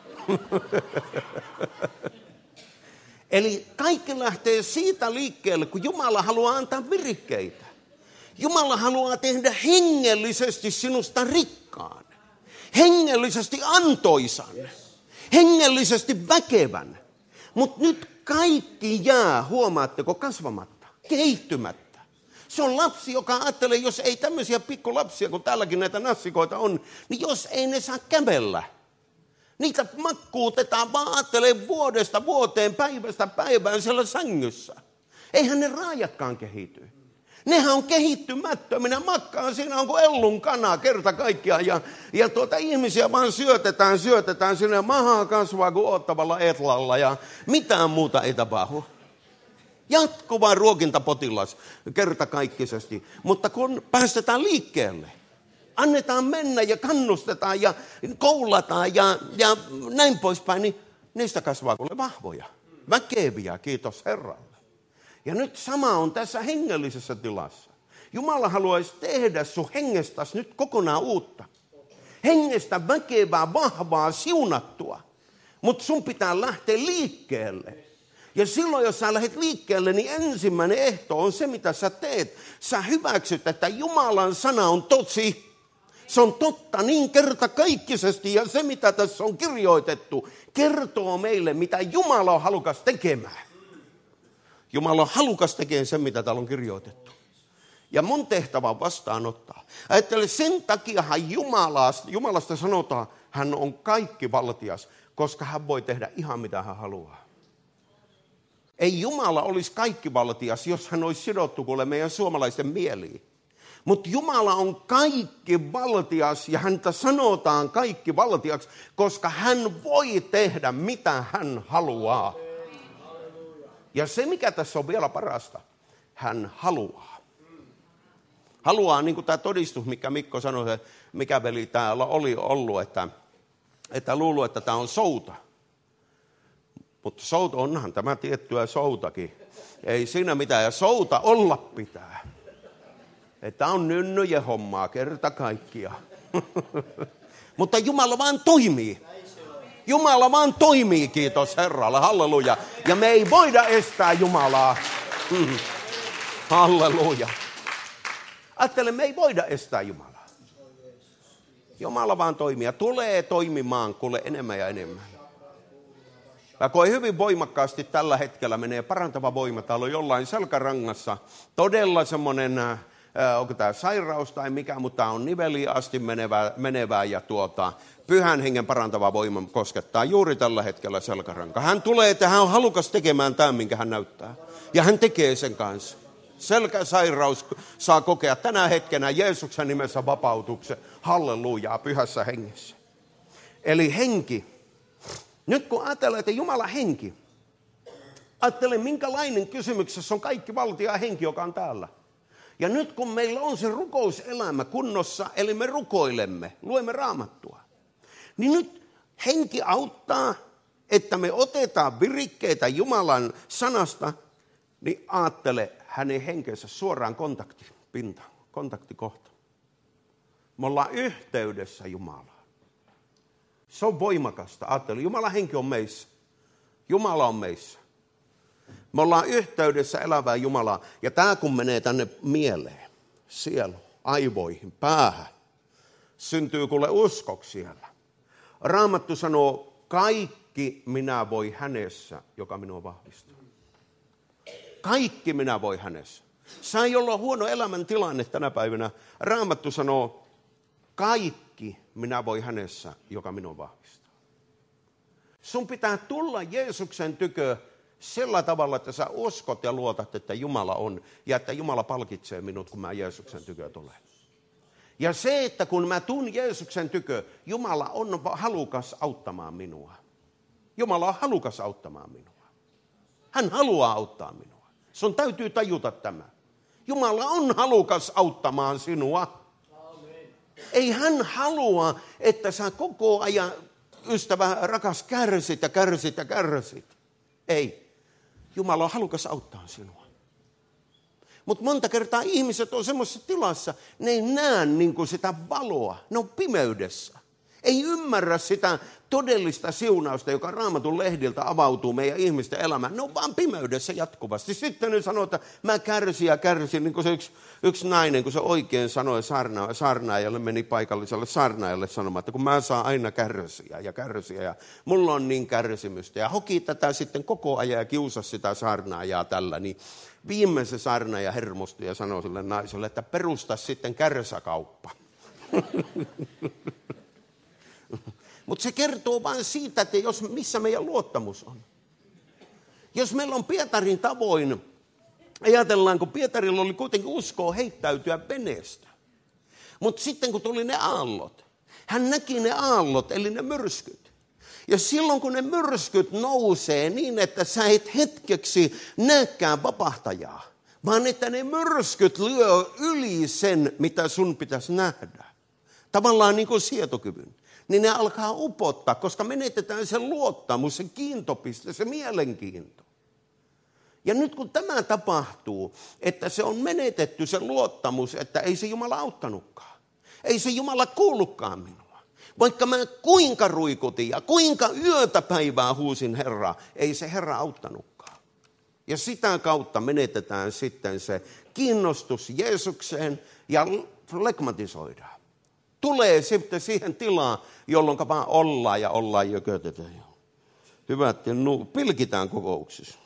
Eli kaikki lähtee siitä liikkeelle, kun Jumala haluaa antaa virikkeitä. Jumala haluaa tehdä hengellisesti sinusta rikkaan, hengellisesti antoisan, hengellisesti väkevän. Mutta nyt kaikki jää, huomaatteko, kasvamatta, kehittymättä. Se on lapsi, joka ajattelee, jos ei tämmöisiä pikkulapsia, kun täälläkin näitä nassikoita on, niin jos ei ne saa kävellä. Niitä makkuutetaan, vaan ajattelee vuodesta vuoteen, päivästä päivään siellä sängyssä. Eihän ne raajatkaan kehity. Nehän on kehittymättöminä, makkaan siinä on kuin ellun kana kerta kaikkiaan. Ja ihmisiä vaan syötetään sinne, mahaa kasvaa kuin oottavalla etlalla ja mitään muuta ei tapahdu. Jatkuva ruokintapotilas kertakaikkisesti. Mutta kun päästetään liikkeelle, annetaan mennä ja kannustetaan ja koulataan ja näin poispäin, niin niistä kasvaa kuule vahvoja, väkeviä, kiitos Herralle. Ja nyt sama on tässä hengellisessä tilassa. Jumala haluaisi tehdä sun hengestäsi nyt kokonaan uutta. Hengestä väkevää, vahvaa, siunattua. Mutta sun pitää lähteä liikkeelle. Ja silloin, jos sä lähdet liikkeelle, niin ensimmäinen ehto on se, mitä sä teet. Sä hyväksyt, että Jumalan sana on tosi. Se on totta niin kertakaikkisesti, ja se, mitä tässä on kirjoitettu, kertoo meille, mitä Jumala on halukas tekemään. Jumala on halukas tekemään sen, mitä täällä on kirjoitettu. Ja mun tehtävä on vastaanottaa. Ajattele, sen takiahan Jumalasta sanotaan, hän on kaikki valtias, koska hän voi tehdä ihan mitä hän haluaa. Ei Jumala olisi kaikki valtias, jos hän olisi sidottu kuule meidän suomalaisten mieliin. Mutta Jumala on kaikki valtias ja häntä sanotaan kaikki valtiaksi, koska hän voi tehdä mitä hän haluaa. Ja se, mikä tässä on vielä parasta, hän haluaa. Haluaa, niin kuin tämä todistus, mikä Mikko sanoi, että mikä veli täällä oli ollut, että luuluu, että tämä on souta. Mutta souta onhan tämä tiettyä soutakin. Ei siinä mitään, ja souta olla pitää. Että on nynnyjen hommaa kerta kaikkiaan. Mutta Jumala vaan toimii. Jumala vaan toimii, kiitos Herralle, halleluja. Ja me ei voida estää Jumalaa. Halleluja. Ajattele, me ei voida estää Jumalaa. Jumala vaan toimii ja tulee toimimaan kuule enemmän ja enemmän. Mä koen hyvin voimakkaasti tällä hetkellä menee parantava voima. Täällä on jollain selkärangassa todella semmoinen, onko tämä sairaus tai mikä, mutta tämä on niveliin asti menevää ja Pyhän Hengen parantava voima koskettaa juuri tällä hetkellä selkärankaa. Hän tulee, että hän on halukas tekemään tämän, minkä hän näyttää. Ja hän tekee sen kanssa. Selkäsairaus saa kokea tänä hetkenä Jeesuksen nimessä vapautuksen. Hallelujaa, Pyhässä Hengessä. Eli henki. Nyt kun ajatellaan, että Jumala henki. Ajattele, minkälainen kysymyksessä on kaikki valtia henki, joka on täällä. Ja nyt kun meillä on se rukouselämä kunnossa, eli me rukoilemme, luemme Raamattua. Niin nyt henki auttaa, että me otetaan virikkeitä Jumalan sanasta, niin ajattele hänen henkensä suoraan kontaktipintaan, kontaktikohta. Me ollaan yhteydessä Jumalaan. Se on voimakasta. Ajattele, Jumalan henki on meissä. Jumala on meissä. Me ollaan yhteydessä elävään Jumalaa. Ja tämä kun menee tänne mieleen, sieluun, aivoihin, päähän, syntyy kuule uskoksi siellä. Raamattu sanoo, kaikki minä voi hänessä, joka minua vahvistaa. Kaikki minä voi hänessä. Saa olla huono elämäntilanne tänä päivänä. Raamattu sanoo, kaikki minä voi hänessä, joka minua vahvistaa. Sun pitää tulla Jeesuksen tykö sillä tavalla, että sä uskot ja luotat, että Jumala on, ja että Jumala palkitsee minut, kun mä Jeesuksen tykö tulen. Ja se, että kun mä tuun Jeesuksen tykö, Jumala on halukas auttamaan minua. Jumala on halukas auttamaan minua. Hän haluaa auttaa minua. Sun täytyy tajuta tämä. Jumala on halukas auttamaan sinua. Amen. Ei hän halua, että sä koko ajan, ystävä rakas, kärsit ja kärsit ja kärsit. Ei. Jumala on halukas auttaa sinua. Mutta monta kertaa ihmiset on semmoisessa tilassa, ne ei näe niin kuin sitä valoa. Ne on pimeydessä. Ei ymmärrä sitä todellista siunausta, joka Raamatun lehdiltä avautuu meidän ihmisten elämään. Ne on vaan pimeydessä jatkuvasti. Sitten ne sanoo, että mä kärsin ja kärsin, niin kuin se yksi nainen, kun se oikein sanoi saarnaajalle, meni paikalliselle saarnaajalle sanomaan, että kun mä saan aina kärsiä ja mulla on niin kärsimystä. Ja hoki tätä sitten koko ajan ja kiusasi sitä saarnaajaa tällä, niin viimein se saarnaaja hermostui ja sanoi sille naiselle, että perusta sitten kärsäkauppa. Mutta se kertoo vain siitä, että missä meidän luottamus on. Jos meillä on Pietarin tavoin, ajatellaan, kun Pietarilla oli kuitenkin uskoa heittäytyä veneestä. Mutta sitten kun tuli ne aallot, hän näki ne aallot, eli ne myrskyt. Ja silloin kun ne myrskyt nousee niin, että sä et hetkeksi näekään vapahtajaa, vaan että ne myrskyt lyö yli sen, mitä sun pitäisi nähdä. Tavallaan niin kuin sietokyvyn. Niin ne alkaa upottaa, koska menetetään se luottamus, se kiintopiste, se mielenkiinto. Ja nyt kun tämä tapahtuu, että se on menetetty se luottamus, että ei se Jumala auttanutkaan. Ei se Jumala kuullutkaan minua. Vaikka mä kuinka ruikutin ja kuinka yötä päivää huusin Herraa, ei se Herra auttanutkaan. Ja sitä kautta menetetään sitten se kiinnostus Jeesukseen ja flegmatisoidaan. Tulee sitten siihen tilaan, jolloin vaan ollaan ja jökötetään. Hyvät, pilkitään kokouksissa.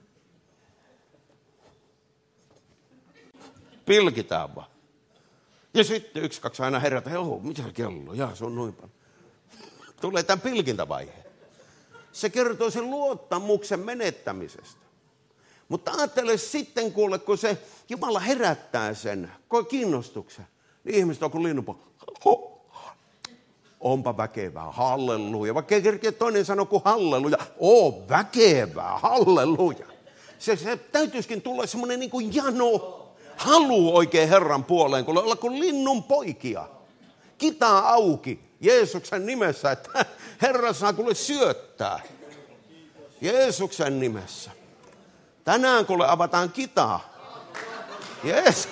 Pilkitään vaan. Ja sitten 1, 2 aina herätä, mitä kello? Se on noin paljon. Tulee tämän pilkintävaihe. Se kertoo sen luottamuksen menettämisestä. Mutta ajattele sitten, kuule, kun se Jumala herättää sen kiinnostuksen, niin ihmiset on kuin linnunpo. Onpa väkevää, halleluja. Vaikka ei kerkeä toinen sano kuin halleluja. Väkevää, halleluja. Se täytyisikin tulla semmoinen niin kuin jano. Halu oikein Herran puoleen, kun olla kuin linnun poikia. Kitaa auki Jeesuksen nimessä, että Herra saa kuule syöttää. Jeesuksen nimessä. Tänään kuule avataan kitaa. Jees.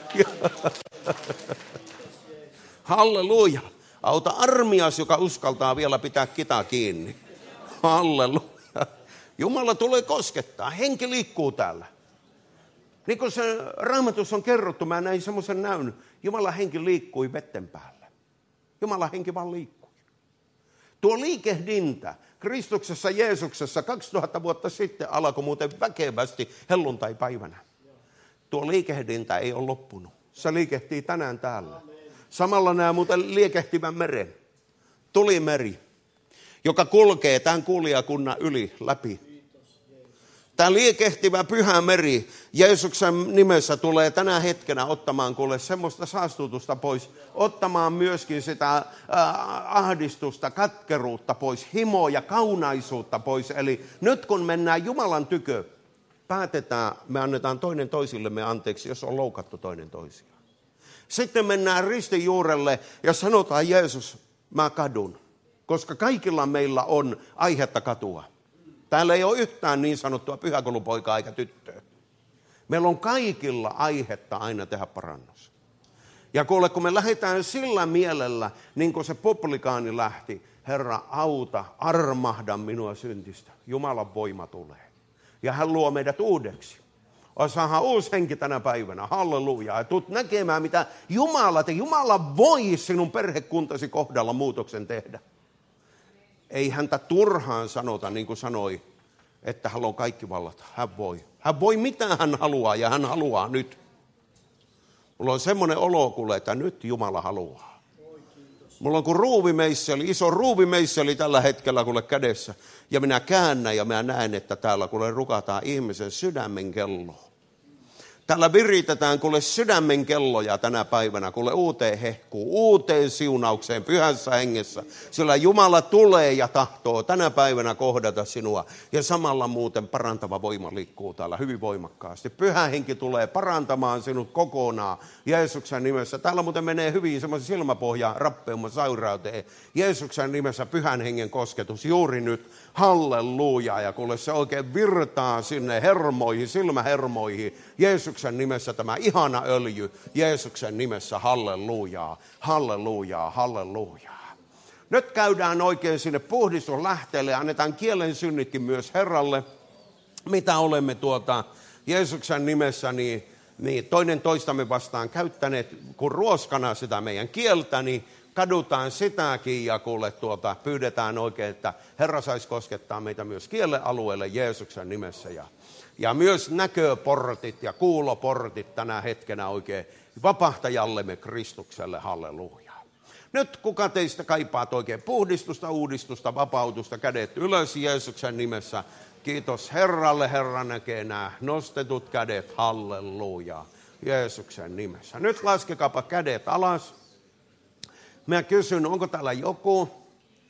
Halleluja. Auta armias, joka uskaltaa vielä pitää kitaa kiinni. Halleluja. Jumala tulee koskettaa. Henki liikkuu täällä. Niin kuin se Raamatussa on kerrottu, mä näin semmoisen näyn. Jumalan henki liikkui vetten päällä. Jumalan henki vaan liikkui. Tuo liikehdintä Kristuksessa Jeesuksessa 2000 vuotta sitten alkoi muuten väkevästi helluntai-päivänä. Tuo liikehdintä ei ole loppunut. Se liikehtii tänään täällä. Samalla näen muuten liikehtivän meren. Tulimeri, joka kulkee tämän kuulijakunnan läpi. Tämä liikehtivä pyhä meri Jeesuksen nimessä tulee tänä hetkenä ottamaan kuule semmoista saastutusta pois, ottamaan myöskin sitä ahdistusta, katkeruutta pois, himoa ja kaunaisuutta pois. Eli nyt kun mennään Jumalan tykö, päätetään, me annetaan toinen toisillemme anteeksi, jos on loukattu toinen toisiaan. Sitten mennään ristin juurelle ja sanotaan, Jeesus, mä kadun, koska kaikilla meillä on aihetta katua. Täällä ei ole yhtään niin sanottua pyhäkoulupoikaa eikä tyttöä. Meillä on kaikilla aihetta aina tehdä parannus. Ja kuule, kun me lähdetään sillä mielellä, niin kuin se publikaani lähti, Herra, auta, armahda minua syntistä. Jumalan voima tulee. Ja hän luo meidät uudeksi. Saadaan uusi henki tänä päivänä, halleluja. Ja tulet näkemään, mitä Jumala tekee. Jumala voi sinun perhekuntasi kohdalla muutoksen tehdä. Ei häntä turhaan sanota, niin kuin sanoi, että hän on kaikki vallata. Hän voi. Hän voi mitä hän haluaa ja hän haluaa nyt. Mulla on semmoinen olo, kuule, että nyt Jumala haluaa. Mulla on kuin ruuvimeisseli, iso ruuvimeisseli tällä hetkellä kuule kädessä. Ja minä käännän ja minä näen, että täällä kuule rukataan ihmisen sydämen kelloa. Täällä viritetään kuule sydämen kelloja tänä päivänä, kuule uuteen hehkuun, uuteen siunaukseen, pyhässä hengessä. Sillä Jumala tulee ja tahtoo tänä päivänä kohdata sinua. Ja samalla muuten parantava voima liikkuu täällä hyvin voimakkaasti. Pyhä henki tulee parantamaan sinut kokonaan Jeesuksen nimessä. Täällä muuten menee hyvin semmoisen silmäpohjaan rappeuman sairauteen. Jeesuksen nimessä pyhän hengen kosketus juuri nyt. Halleluja. Ja kuule se oikein virtaa sinne hermoihin, silmähermoihin. Jeesuksen nimessä tämä ihana öljy. Jeesuksen nimessä hallelujaa, hallelujaa, hallelujaa. Nyt käydään oikein sinne puhdistuslähteelle ja annetaan kielen synnitkin myös Herralle. Mitä olemme Jeesuksen nimessä niin toinen toistamme vastaan käyttäneet, kun ruoskana sitä meidän kieltä, niin kadutaan sitäkin ja kuule pyydetään oikein, että Herra saisi koskettaa meitä myös kielen alueelle Jeesuksen nimessä. Ja myös näköportit ja kuuloportit tänä hetkenä oikein vapahtajallemme Kristukselle, halleluja. Nyt kuka teistä kaipaat oikein puhdistusta, uudistusta, vapautusta, kädet ylös Jeesuksen nimessä. Kiitos Herralle, Herra näkee nämä nostetut kädet, halleluja, Jeesuksen nimessä. Nyt laskekaapa kädet alas. Mä kysyn, onko täällä joku,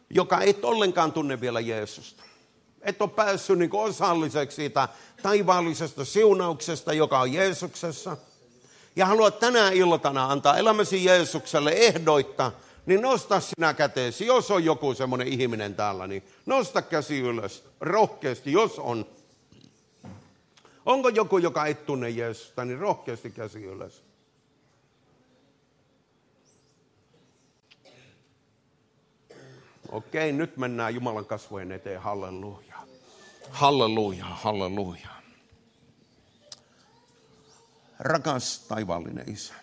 joka et ollenkaan tunne vielä Jeesusta. Et ole päässyt niin osalliseksi siitä taivaallisesta siunauksesta, joka on Jeesuksessa. Ja haluat tänä iltana antaa elämäsi Jeesukselle ehdoitta, niin nosta sinä käteesi. Jos on joku semmoinen ihminen täällä, niin nosta käsi ylös rohkeasti, jos on. Onko joku, joka et tunne Jeesusta, niin rohkeasti käsi ylös. Okei, nyt mennään Jumalan kasvojen eteen. Halleluja. Halleluja, halleluja. Rakas taivaallinen Isä.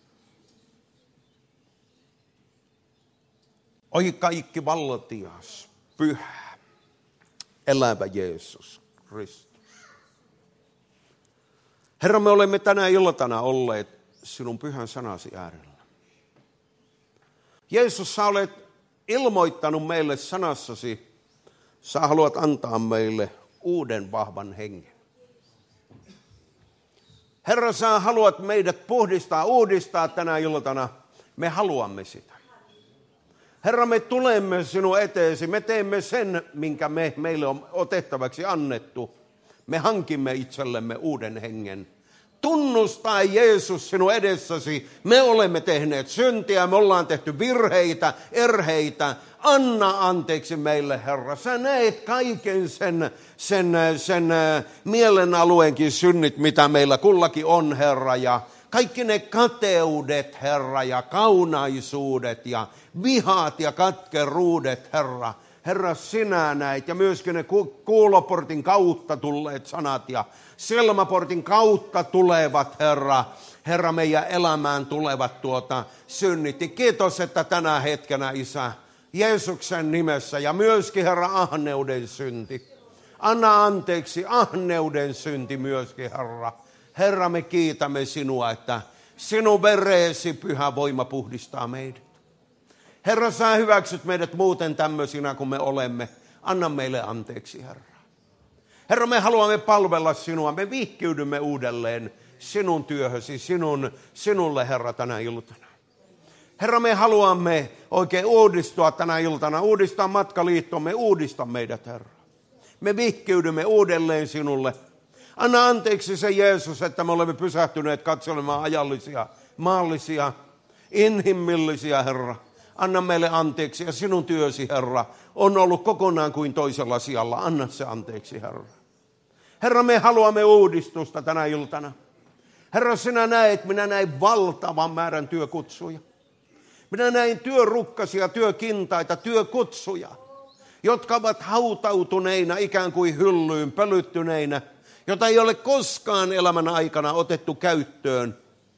Oi kaikki valtias, pyhä, elävä Jeesus Kristus. Herra, me olemme tänä iltana olleet sinun pyhän sanasi äärellä. Jeesus, sä olet ilmoittanut meille sanassasi, sä haluat antaa meille uuden vahvan hengen. Herra, sä haluat meidät puhdistaa, uudistaa tänä iltana. Me haluamme sitä. Herra, me tulemme sinun eteesi. Me teemme sen, minkä meille on otettavaksi annettu. Me hankimme itsellemme uuden hengen. Tunnustaa Jeesus sinun edessäsi. Me olemme tehneet syntiä, me ollaan tehty virheitä, erheitä. Anna anteeksi meille, Herra. Sä näet kaiken sen mielenalueenkin synnit, mitä meillä kullakin on, Herra. Ja kaikki ne kateudet, Herra, ja kaunaisuudet ja vihat ja katkeruudet, Herra. Herra, sinä näit, ja myöskin ne kuuloportin kautta tulleet sanat ja silmäportin kautta tulevat, Herra. Herra, meidän elämään tulevat synnit. Kiitos, että tänä hetkenä, Isä, Jeesuksen nimessä ja myöskin, Herra, ahneuden synti. Anna anteeksi ahneuden synti myöskin, Herra. Herra, me kiitämme sinua, että sinun vereesi pyhä voima puhdistaa meidät. Herra, sä hyväksyt meidät muuten tämmöisinä kuin me olemme. Anna meille anteeksi, Herra. Herra, me haluamme palvella sinua. Me vihkiydymme uudelleen sinun työhösi, sinulle, Herra, tänä iltana. Herra, me haluamme oikein uudistua tänä iltana, uudistaa matkaliittomme, uudista meidät, Herra. Me vihkiydymme uudelleen sinulle. Anna anteeksi se Jeesus, että me olemme pysähtyneet katselemaan ajallisia, maallisia, inhimillisiä, Herra. Anna meille anteeksi ja sinun työsi, Herra, on ollut kokonaan kuin toisella sijalla. Anna se anteeksi, Herra. Herra, me haluamme uudistusta tänä iltana. Herra, sinä näet, minä näin valtavan määrän työkutsuja. Minä näin työrukkasia, työkintaita, työkutsuja, jotka ovat hautautuneina ikään kuin hyllyyn, pölyttyneinä, jota ei ole koskaan elämän aikana otettu käyttöön.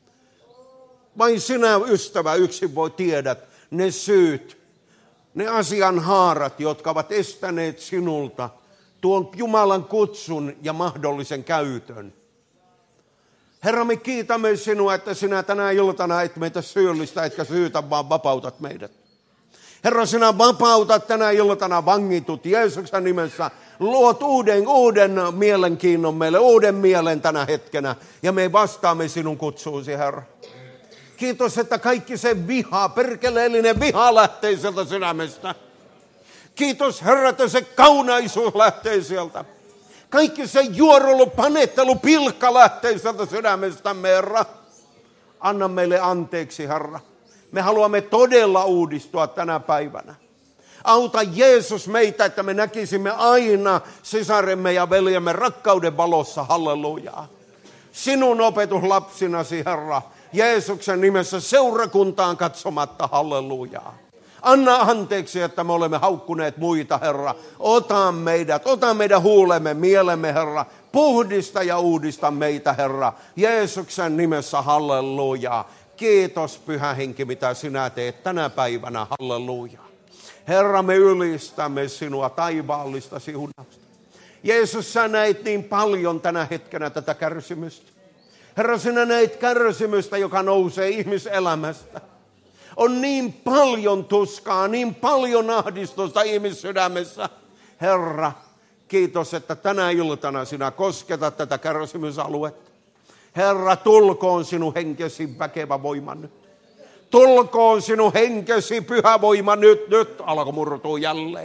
Vain sinä, ystävä, yksin voi tiedät ne syyt, ne asianhaarat, jotka ovat estäneet sinulta tuon Jumalan kutsun ja mahdollisen käytön. Herra, me kiitämme sinua, että sinä tänä iltana et meitä syyllistä, etkä syytä, vaan vapautat meidät. Herra, sinä vapautat tänä iltana vangitut Jeesuksen nimessä. Luot uuden mielenkiinnon meille, uuden mielen tänä hetkenä. Ja me vastaamme sinun kutsuusi, Herra. Kiitos, että kaikki se viha, perkeleellinen viha lähtee sieltä sydämestä. Kiitos, Herra, että se kaunaisuus lähtee sieltä. Kaikki se juorulu, panettelu, pilkka lähtee sieltä sydämestämme, Herra. Anna meille anteeksi, Herra. Me haluamme todella uudistua tänä päivänä. Auta Jeesus meitä, että me näkisimme aina sisaremme ja veljemme rakkauden valossa. Hallelujaa. Sinun opetuslapsinasi, Herra. Jeesuksen nimessä seurakuntaan katsomatta. Hallelujaa. Anna anteeksi, että me olemme haukkuneet muita, Herra. Ota meidän huulemme, mielemme, Herra. Puhdista ja uudista meitä, Herra. Jeesuksen nimessä, halleluja. Kiitos, Pyhä Henki, mitä sinä teet tänä päivänä, halleluja. Herra, me ylistämme sinua taivaallista siunausta. Jeesus, sä näit niin paljon tänä hetkenä tätä kärsimystä. Herra, sinä näit kärsimystä, joka nousee ihmiselämästä. On niin paljon tuskaa, niin paljon ahdistusta ihmissydämessä. Herra, kiitos, että tänä iltana sinä kosketat tätä kärsimysaluetta. Herra, tulkoon sinun henkesi väkevä voima nyt. Tulkoon sinun henkesi pyhä voima nyt alkoi murtua jälleen.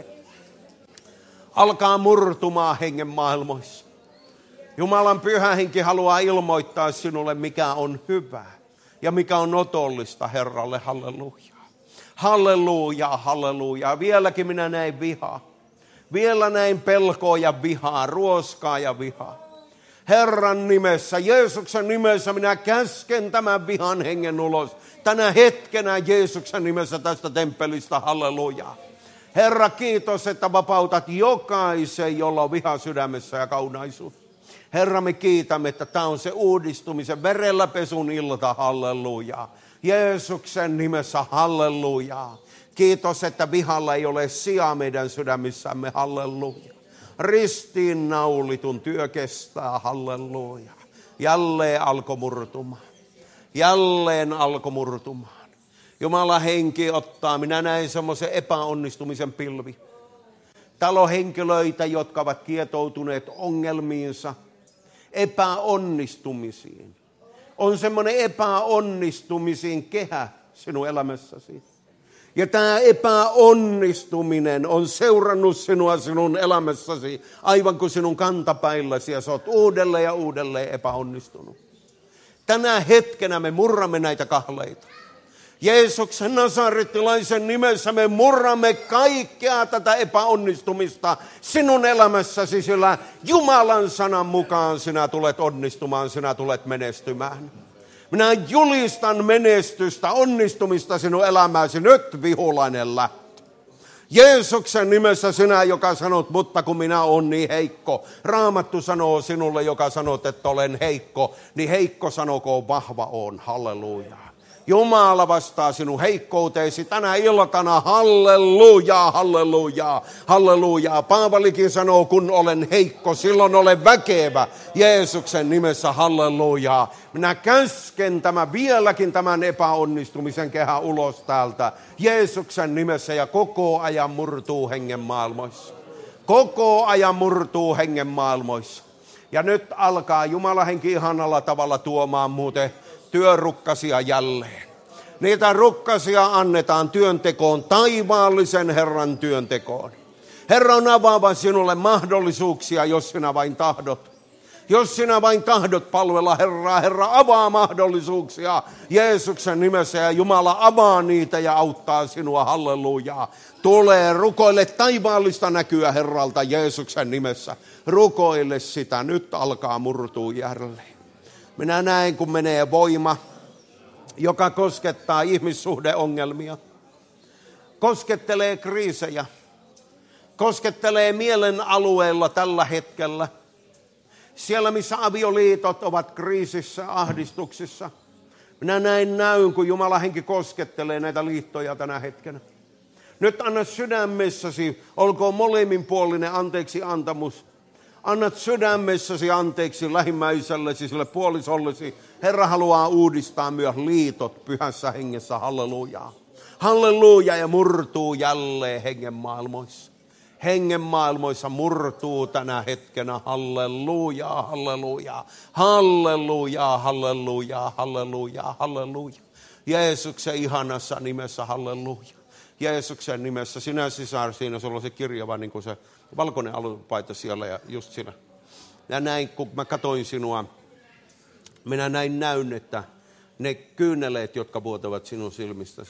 Alkaa murtumaan hengen maailmoissa. Jumalan pyhä henki haluaa ilmoittaa sinulle, mikä on hyvää ja mikä on otollista Herralle. Halleluja. Halleluja, halleluja. Vieläkin minä näin vihaa. Vielä näin pelkoa ja vihaa, ruoskaa ja vihaa. Herran nimessä, Jeesuksen nimessä minä käsken tämän vihan hengen ulos. Tänä hetkenä Jeesuksen nimessä tästä temppelistä, halleluja. Herra, kiitos, että vapautat jokaisen, jolla on viha sydämessä ja kaunaisuus. Herra, me kiitämme, että tämä on se uudistumisen, verellä pesun ilta, halleluja. Jeesuksen nimessä, halleluja. Kiitos, että vihalla ei ole sijaa meidän sydämissämme, halleluja. Ristiinnaulitun työ kestää, halleluja. Jälleen alkoi murtumaan. Jälleen alkoi murtumaan. Jumalan henki ottaa, minä näin semmoisen epäonnistumisen pilvi. Täällä on henkilöitä, jotka ovat kietoutuneet ongelmiinsa, epäonnistumisiin. On semmoinen epäonnistumisiin kehä sinun elämässäsi. Ja tämä epäonnistuminen on seurannut sinua sinun elämässäsi aivan kuin sinun kantapäilläsi ja sä oot uudelleen ja uudelleen epäonnistunut. Tänä hetkenä me murramme näitä kahleita. Jeesuksen nasarettilaisen nimessä me murramme kaikkea tätä epäonnistumista sinun elämässäsi, sillä Jumalan sanan mukaan sinä tulet onnistumaan, sinä tulet menestymään. Minä julistan menestystä, onnistumista sinun elämääsi nyt, vihulainen lähtö. Jeesuksen nimessä sinä, joka sanot, mutta kun minä olen niin heikko. Raamattu sanoo sinulle, joka sanot, että olen heikko, niin heikko sanokoon, vahva on. Halleluja. Jumala vastaa sinun heikkouteesi tänä iltana. Halleluja, halleluja, halleluja. Paavalikin sanoo, kun olen heikko, silloin olen väkevä. Jeesuksen nimessä, halleluja. Minä käsken vieläkin tämän epäonnistumisen kehän ulos täältä. Jeesuksen nimessä ja koko ajan murtuu hengen maailmoissa. Koko ajan murtuu hengen maailmoissa. Ja nyt alkaa Jumalan henki ihanalla tavalla tuomaan muuten työrukkasia jälleen. Niitä rukkasia annetaan työntekoon, taivaallisen Herran työntekoon. Herra on avaava sinulle mahdollisuuksia, jos sinä vain tahdot. Jos sinä vain tahdot palvella Herraa, Herra avaa mahdollisuuksia Jeesuksen nimessä ja Jumala avaa niitä ja auttaa sinua, hallelujaa. Tulee, rukoile taivaallista näkyä Herralta Jeesuksen nimessä. Rukoile sitä, nyt alkaa murtua jälleen. Minä näen, kun menee voima, joka koskettaa ihmissuhdeongelmia, koskettelee kriisejä, koskettelee mielen alueella tällä hetkellä. Siellä, missä avioliitot ovat kriisissä, ahdistuksissa. Minä näyn, kun Jumalan henki koskettelee näitä liittoja tänä hetkenä. Nyt anna sydämessäsi, olkoon molemminpuolinen anteeksi antamus. Annat sydämessäsi anteeksi lähimmäisellesi, sille puolisollesi. Herra haluaa uudistaa myös liitot pyhässä hengessä, hallelujaa. Halleluja, ja murtuu jälleen hengen maailmoissa. Hengen maailmoissa murtuu tänä hetkenä, halleluja, halleluja, halleluja, halleluja, halleluja, halleluja. Jeesuksen ihanassa nimessä, halleluja. Jeesuksen nimessä, sinä sisar, siinä sulla on se kirjava, niin kuin se valkoinen alupaita siellä ja just siinä. Ja näin, kun mä katoin sinua, minä näyn, että ne kyyneleet, jotka vuotavat sinun silmistäsi.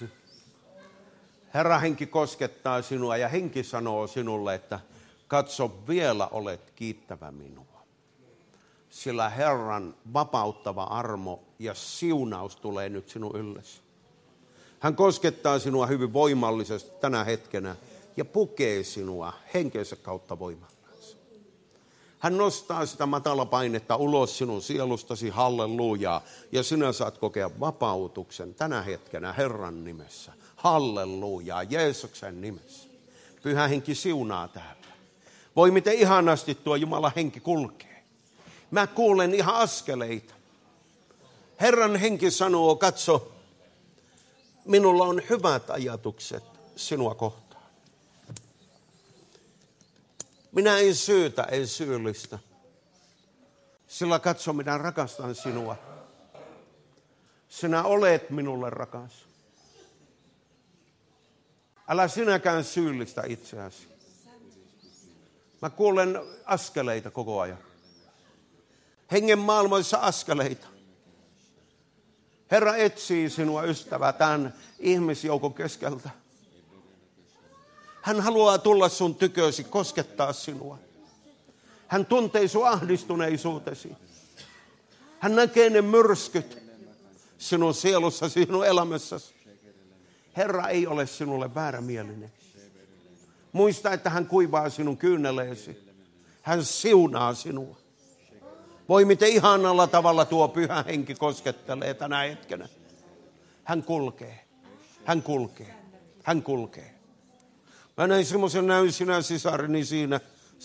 Herra henki koskettaa sinua ja henki sanoo sinulle, että katso, vielä olet kiittävä minua. Sillä Herran vapauttava armo ja siunaus tulee nyt sinun yllesi. Hän koskettaa sinua hyvin voimallisesti tänä hetkenä ja pukee sinua henkensä kautta voimallaan. Hän nostaa sitä matalapainetta ulos sinun sielustasi, hallelujaa, ja sinä saat kokea vapautuksen tänä hetkenä Herran nimessä. Hallelujaa, Jeesuksen nimessä. Pyhä henki siunaa täällä. Voi miten ihanasti tuo Jumalan henki kulkee. Mä kuulen ihan askeleita. Herran henki sanoo, katso, minulla on hyvät ajatukset sinua kohtaan. Minä en syytä, en syyllistä. Sillä katso, minä rakastan sinua. Sinä olet minulle rakas. Älä sinäkään syyllistä itseäsi. Mä kuulen askeleita koko ajan. Hengen maailmassa askeleita. Herra etsii sinua, ystävä, tämän ihmisjoukon keskeltä. Hän haluaa tulla sun tykösi, koskettaa sinua. Hän tuntee sun ahdistuneisuutesi. Hän näkee ne myrskyt sinun sielussa, sinun elämässäsi. Herra ei ole sinulle väärämielinen. Muista, että hän kuivaa sinun kyyneleesi. Hän siunaa sinua. Voi miten ihanalla tavalla tuo Pyhä Henki koskettelee tänä hetkenä. Hän kulkee. Hän kulkee. Hän kulkee. Mä näin semmoisen näyn, sinä sisareni siinä,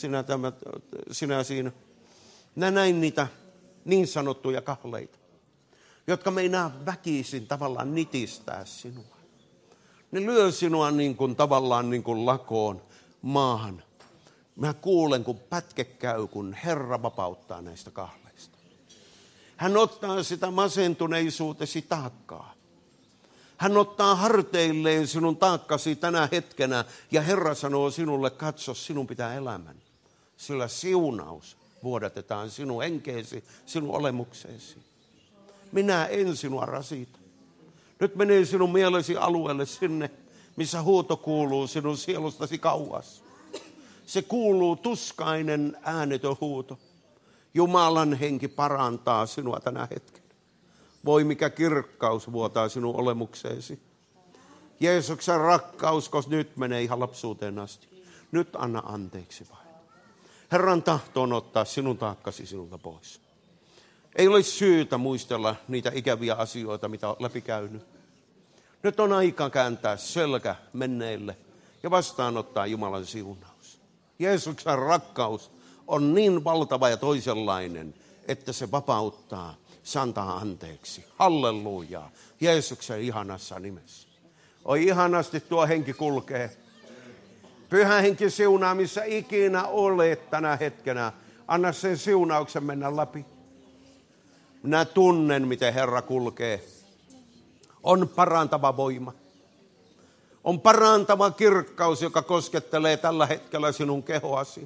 sinä siinä. Mä näin niitä niin sanottuja kahleita, jotka meinaa väkisin tavallaan nitistää sinua. Ne lyö sinua niin kuin, tavallaan niin kuin lakoon maahan. Mä kuulen, kun pätke käy, kun Herra vapauttaa näistä kahleista. Hän ottaa sitä masentuneisuutesi taakkaa. Hän ottaa harteilleen sinun taakkasi tänä hetkenä ja Herra sanoo sinulle, katso, sinun pitää elämän. Sillä siunaus vuodatetaan sinun henkeesi, sinun olemukseesi. Minä en sinua rasita. Nyt menee sinun mielesi alueelle sinne, missä huuto kuuluu sinun sielustasi kauas. Se kuuluu tuskainen äänetön huuto. Jumalan henki parantaa sinua tänä hetkenä. Voi mikä kirkkaus vuotaa sinun olemukseesi. Jeesuksen rakkaus, koska nyt menee ihan lapsuuteen asti. Nyt anna anteeksi vain. Herran tahto on ottaa sinun taakkasi sinulta pois. Ei ole syytä muistella niitä ikäviä asioita, mitä on läpikäynyt. Nyt on aika kääntää selkä menneille ja vastaanottaa Jumalan siunaus. Jeesuksen rakkaus on niin valtava ja toisenlainen, että se vapauttaa, se antaa anteeksi. Halleluja, Jeesuksen ihanassa nimessä. Oi ihanasti tuo henki kulkee. Pyhä henki siunaa, missä ikinä olet tänä hetkenä. Anna sen siunauksen mennä läpi. Minä tunnen, miten Herra kulkee. On parantava voima. On parantava kirkkaus, joka koskettelee tällä hetkellä sinun kehoasi.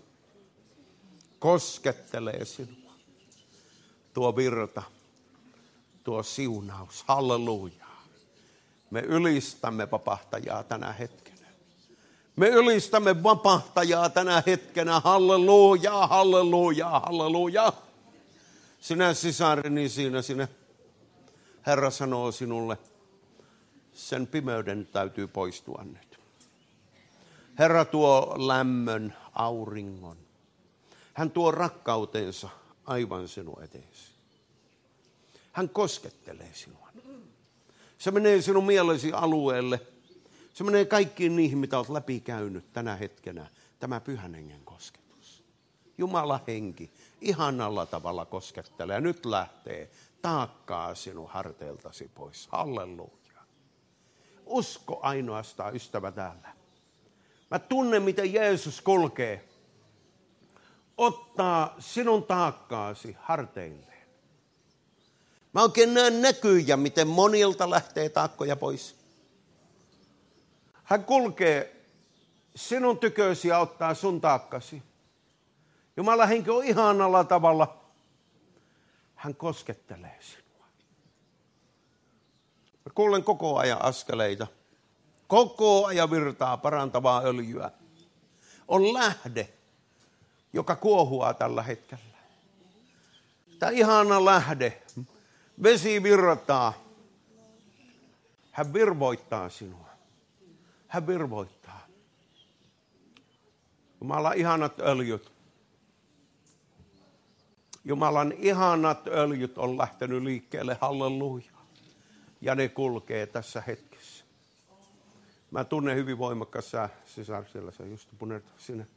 Koskettelee sinua. Tuo virta, tuo siunaus. Halleluja. Me ylistämme vapahtajaa tänä hetkenä. Me ylistämme vapahtajaa tänä hetkenä. Halleluja, halleluja, halleluja. Sinä sisareni siinä, Herra sanoo sinulle, sen pimeyden täytyy poistua nyt. Herra tuo lämmön, auringon. Hän tuo rakkautensa aivan sinun eteesi. Hän koskettelee sinua. Se menee sinun mielesi alueelle. Se menee kaikkiin niihin, mitä olet läpikäynyt tänä hetkenä. Tämä Pyhän Hengen kosketus. Jumala henki ihanalla tavalla koskettelee. Nyt lähtee taakkaa sinun harteiltasi pois. Halleluja. Usko ainoastaan, ystävä, täällä. Mä tunnen, miten Jeesus kulkee. Ottaa sinun taakkaasi harteilleen. Mä oikein näen näkyjä, miten monilta lähtee taakkoja pois. Hän kulkee sinun tykösi ja ottaa sun taakkasi. Jumalan henki on ihanalla tavalla. Hän koskettelee sinua. Mä kuulen koko ajan askeleita. Koko ajan virtaa parantavaa öljyä. On lähde, joka kuohuaa tällä hetkellä. Tämä ihana lähde. Vesi virtaa. Hän virvoittaa sinua. Hän virvoittaa. Jumalan ihanat öljyt. Jumalan ihanat öljyt on lähtenyt liikkeelle, halleluja. Ja ne kulkee tässä hetkessä. Mä tunnen hyvin voimakkaassa sisar, siellä se just punertaa sinne.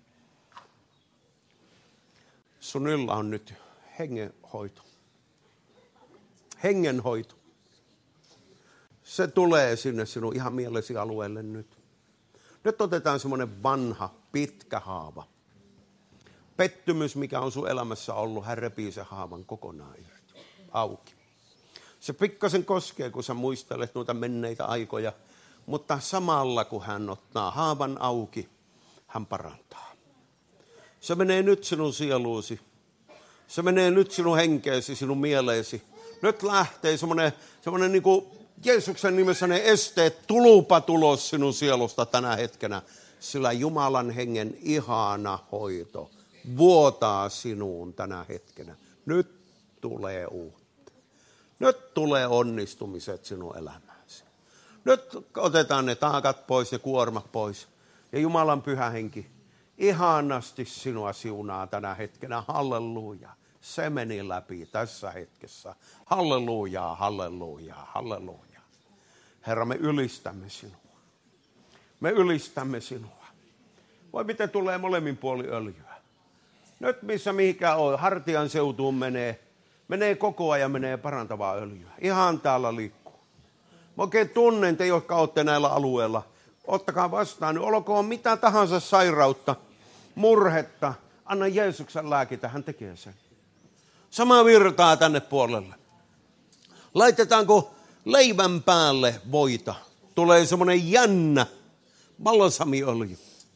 Sun yllä on nyt hengenhoito. Hengenhoito. Se tulee sinne sinun ihan mielesi alueelle nyt. Nyt otetaan semmoinen vanha, pitkä haava. Pettymys, mikä on sun elämässä ollut, hän repii sen haavan kokonaan irti, auki. Se pikkasen koskee, kun sä muistelet noita menneitä aikoja, mutta samalla kun hän ottaa haavan auki, hän parantaa. Se menee nyt sinun sieluusi. Se menee nyt sinun henkeesi, sinun mieleesi. Nyt lähtee semmoinen niin kuin Jeesuksen nimessä ne esteet, tulupa tulos sinun sielusta tänä hetkenä. Sillä Jumalan hengen ihana hoito vuotaa sinuun tänä hetkenä. Nyt tulee uutta. Nyt tulee onnistumiset sinun elämääsi. Nyt otetaan ne taakat pois ja kuormat pois. Ja Jumalan pyhä henki ihanasti sinua siunaa tänä hetkenä. Halleluja. Se meni läpi tässä hetkessä. Halleluja, halleluja, halleluja. Herra, me ylistämme sinua. Me ylistämme sinua. Voi miten tulee molemmin puolin öljyä. Nyt missä mihinkään on, hartian seutuun menee koko ajan menee parantavaa öljyä. Ihan täällä liikkuu. Mä oikein tunnen te, jotka olette näillä alueilla. Ottakaa vastaan, niin olkoon mitä tahansa sairautta, murhetta. Anna Jeesuksen lääkitä, hän tekee sen. Sama virtaa tänne puolelle. Laitetaanko leivän päälle voita? Tulee semmoinen jännä balsamiöljy.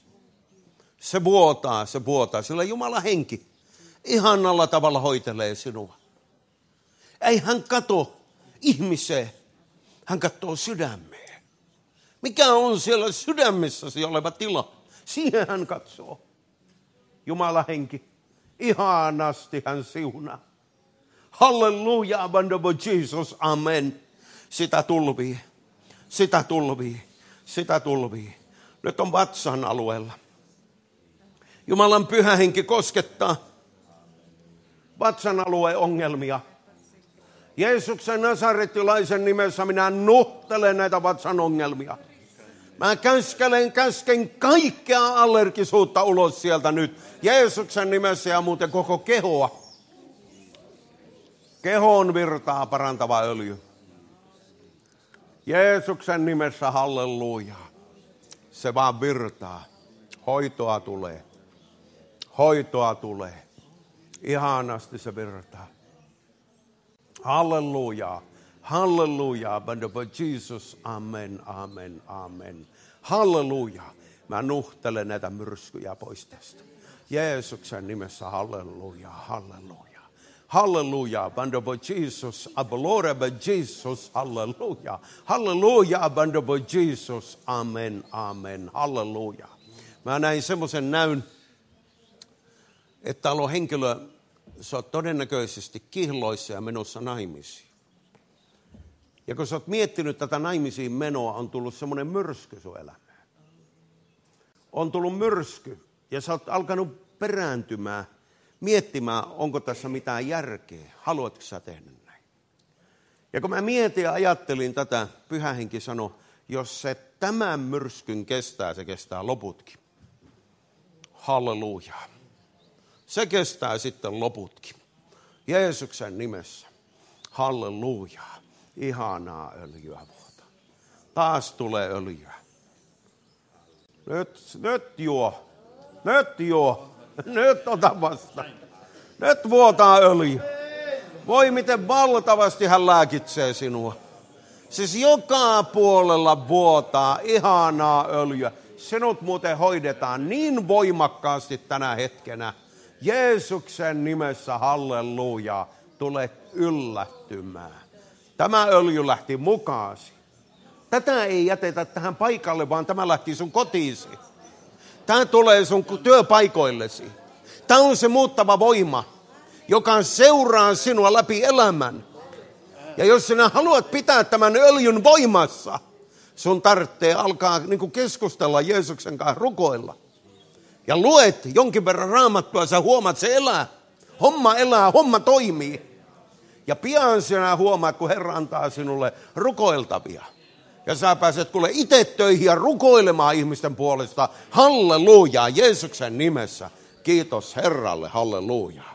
Se vuotaa. Sillä Jumalan henki ihanalla tavalla hoitelee sinua. Ei hän kato ihmiseen, hän katsoo sydämeen. Mikä on siellä sydämessäsi oleva tila? Siihen hän katsoo. Jumalan henki, ihanasti hän siunaa. Halleluja, abundable Jesus, amen. Sitä tulvii, sitä tulvii, sitä tulvii. Nyt on vatsan alueella. Jumalan pyhä henki koskettaa vatsan alueen ongelmia. Jeesuksen nasaretilaisen nimessä minä nuhtelen näitä vatsan ongelmia. Mä käsken kaikkea allergisuutta ulos sieltä nyt. Jeesuksen nimessä ja muuten koko kehoa. Kehoon virtaa parantava öljy. Jeesuksen nimessä halleluja. Se vaan virtaa. Hoitoa tulee. Hoitoa tulee. Ihanasti se virtaa. Halleluja. Halleluja. Wonderful Jesus. Amen, amen, amen. Halleluja. Mä nuhtelen näitä myrskyjä pois tästä. Jeesuksen nimessä halleluja, halleluja. Halleluja, wonderful Jesus, adorable Jesus, halleluja. Halleluja, wonderful Jesus, amen, amen, halleluja. Mä näin semmoisen näyn, että täällä on henkilö, sä oot todennäköisesti kihloissa ja menossa naimisiin. Ja kun sä oot miettinyt tätä naimisiin menoa, on tullut semmoinen myrsky sun elämään. On tullut myrsky ja sä oot alkanut perääntymään, miettimään, onko tässä mitään järkeä. Haluatko sä tehdä näin? Ja kun mä mietin ja ajattelin tätä, Pyhä Henki sanoi, jos se tämän myrskyn kestää, se kestää loputkin. Halleluja. Se kestää sitten loputkin. Jeesuksen nimessä. Halleluja. Ihanaa öljyä vuota. Taas tulee öljyä. Nyt juo. Nyt juo. Nyt ota vasta. Nyt vuotaa öljy. Voi miten valtavasti hän lääkitsee sinua. Siis joka puolella vuotaa ihanaa öljyä. Sinut muuten hoidetaan niin voimakkaasti tänä hetkenä. Jeesuksen nimessä halleluja. Tulet yllättymään. Tämä öljy lähti mukaasi. Tätä ei jätetä tähän paikalle, vaan tämä lähti sun kotiisi. Tämä tulee sun työpaikoillesi. Tämä on se muuttava voima, joka seuraa sinua läpi elämän. Ja jos sinä haluat pitää tämän öljyn voimassa, sun tarvitsee alkaa keskustella Jeesuksen kanssa, rukoilla. Ja luet jonkin verran Raamattua, sä huomaat, se elää. Elää, homma toimii. Ja pian sinä huomaat, kun Herra antaa sinulle rukoiltavia. Ja sä pääset kuule itse töihin ja rukoilemaan ihmisten puolesta. Halleluja, Jeesuksen nimessä. Kiitos Herralle, halleluja.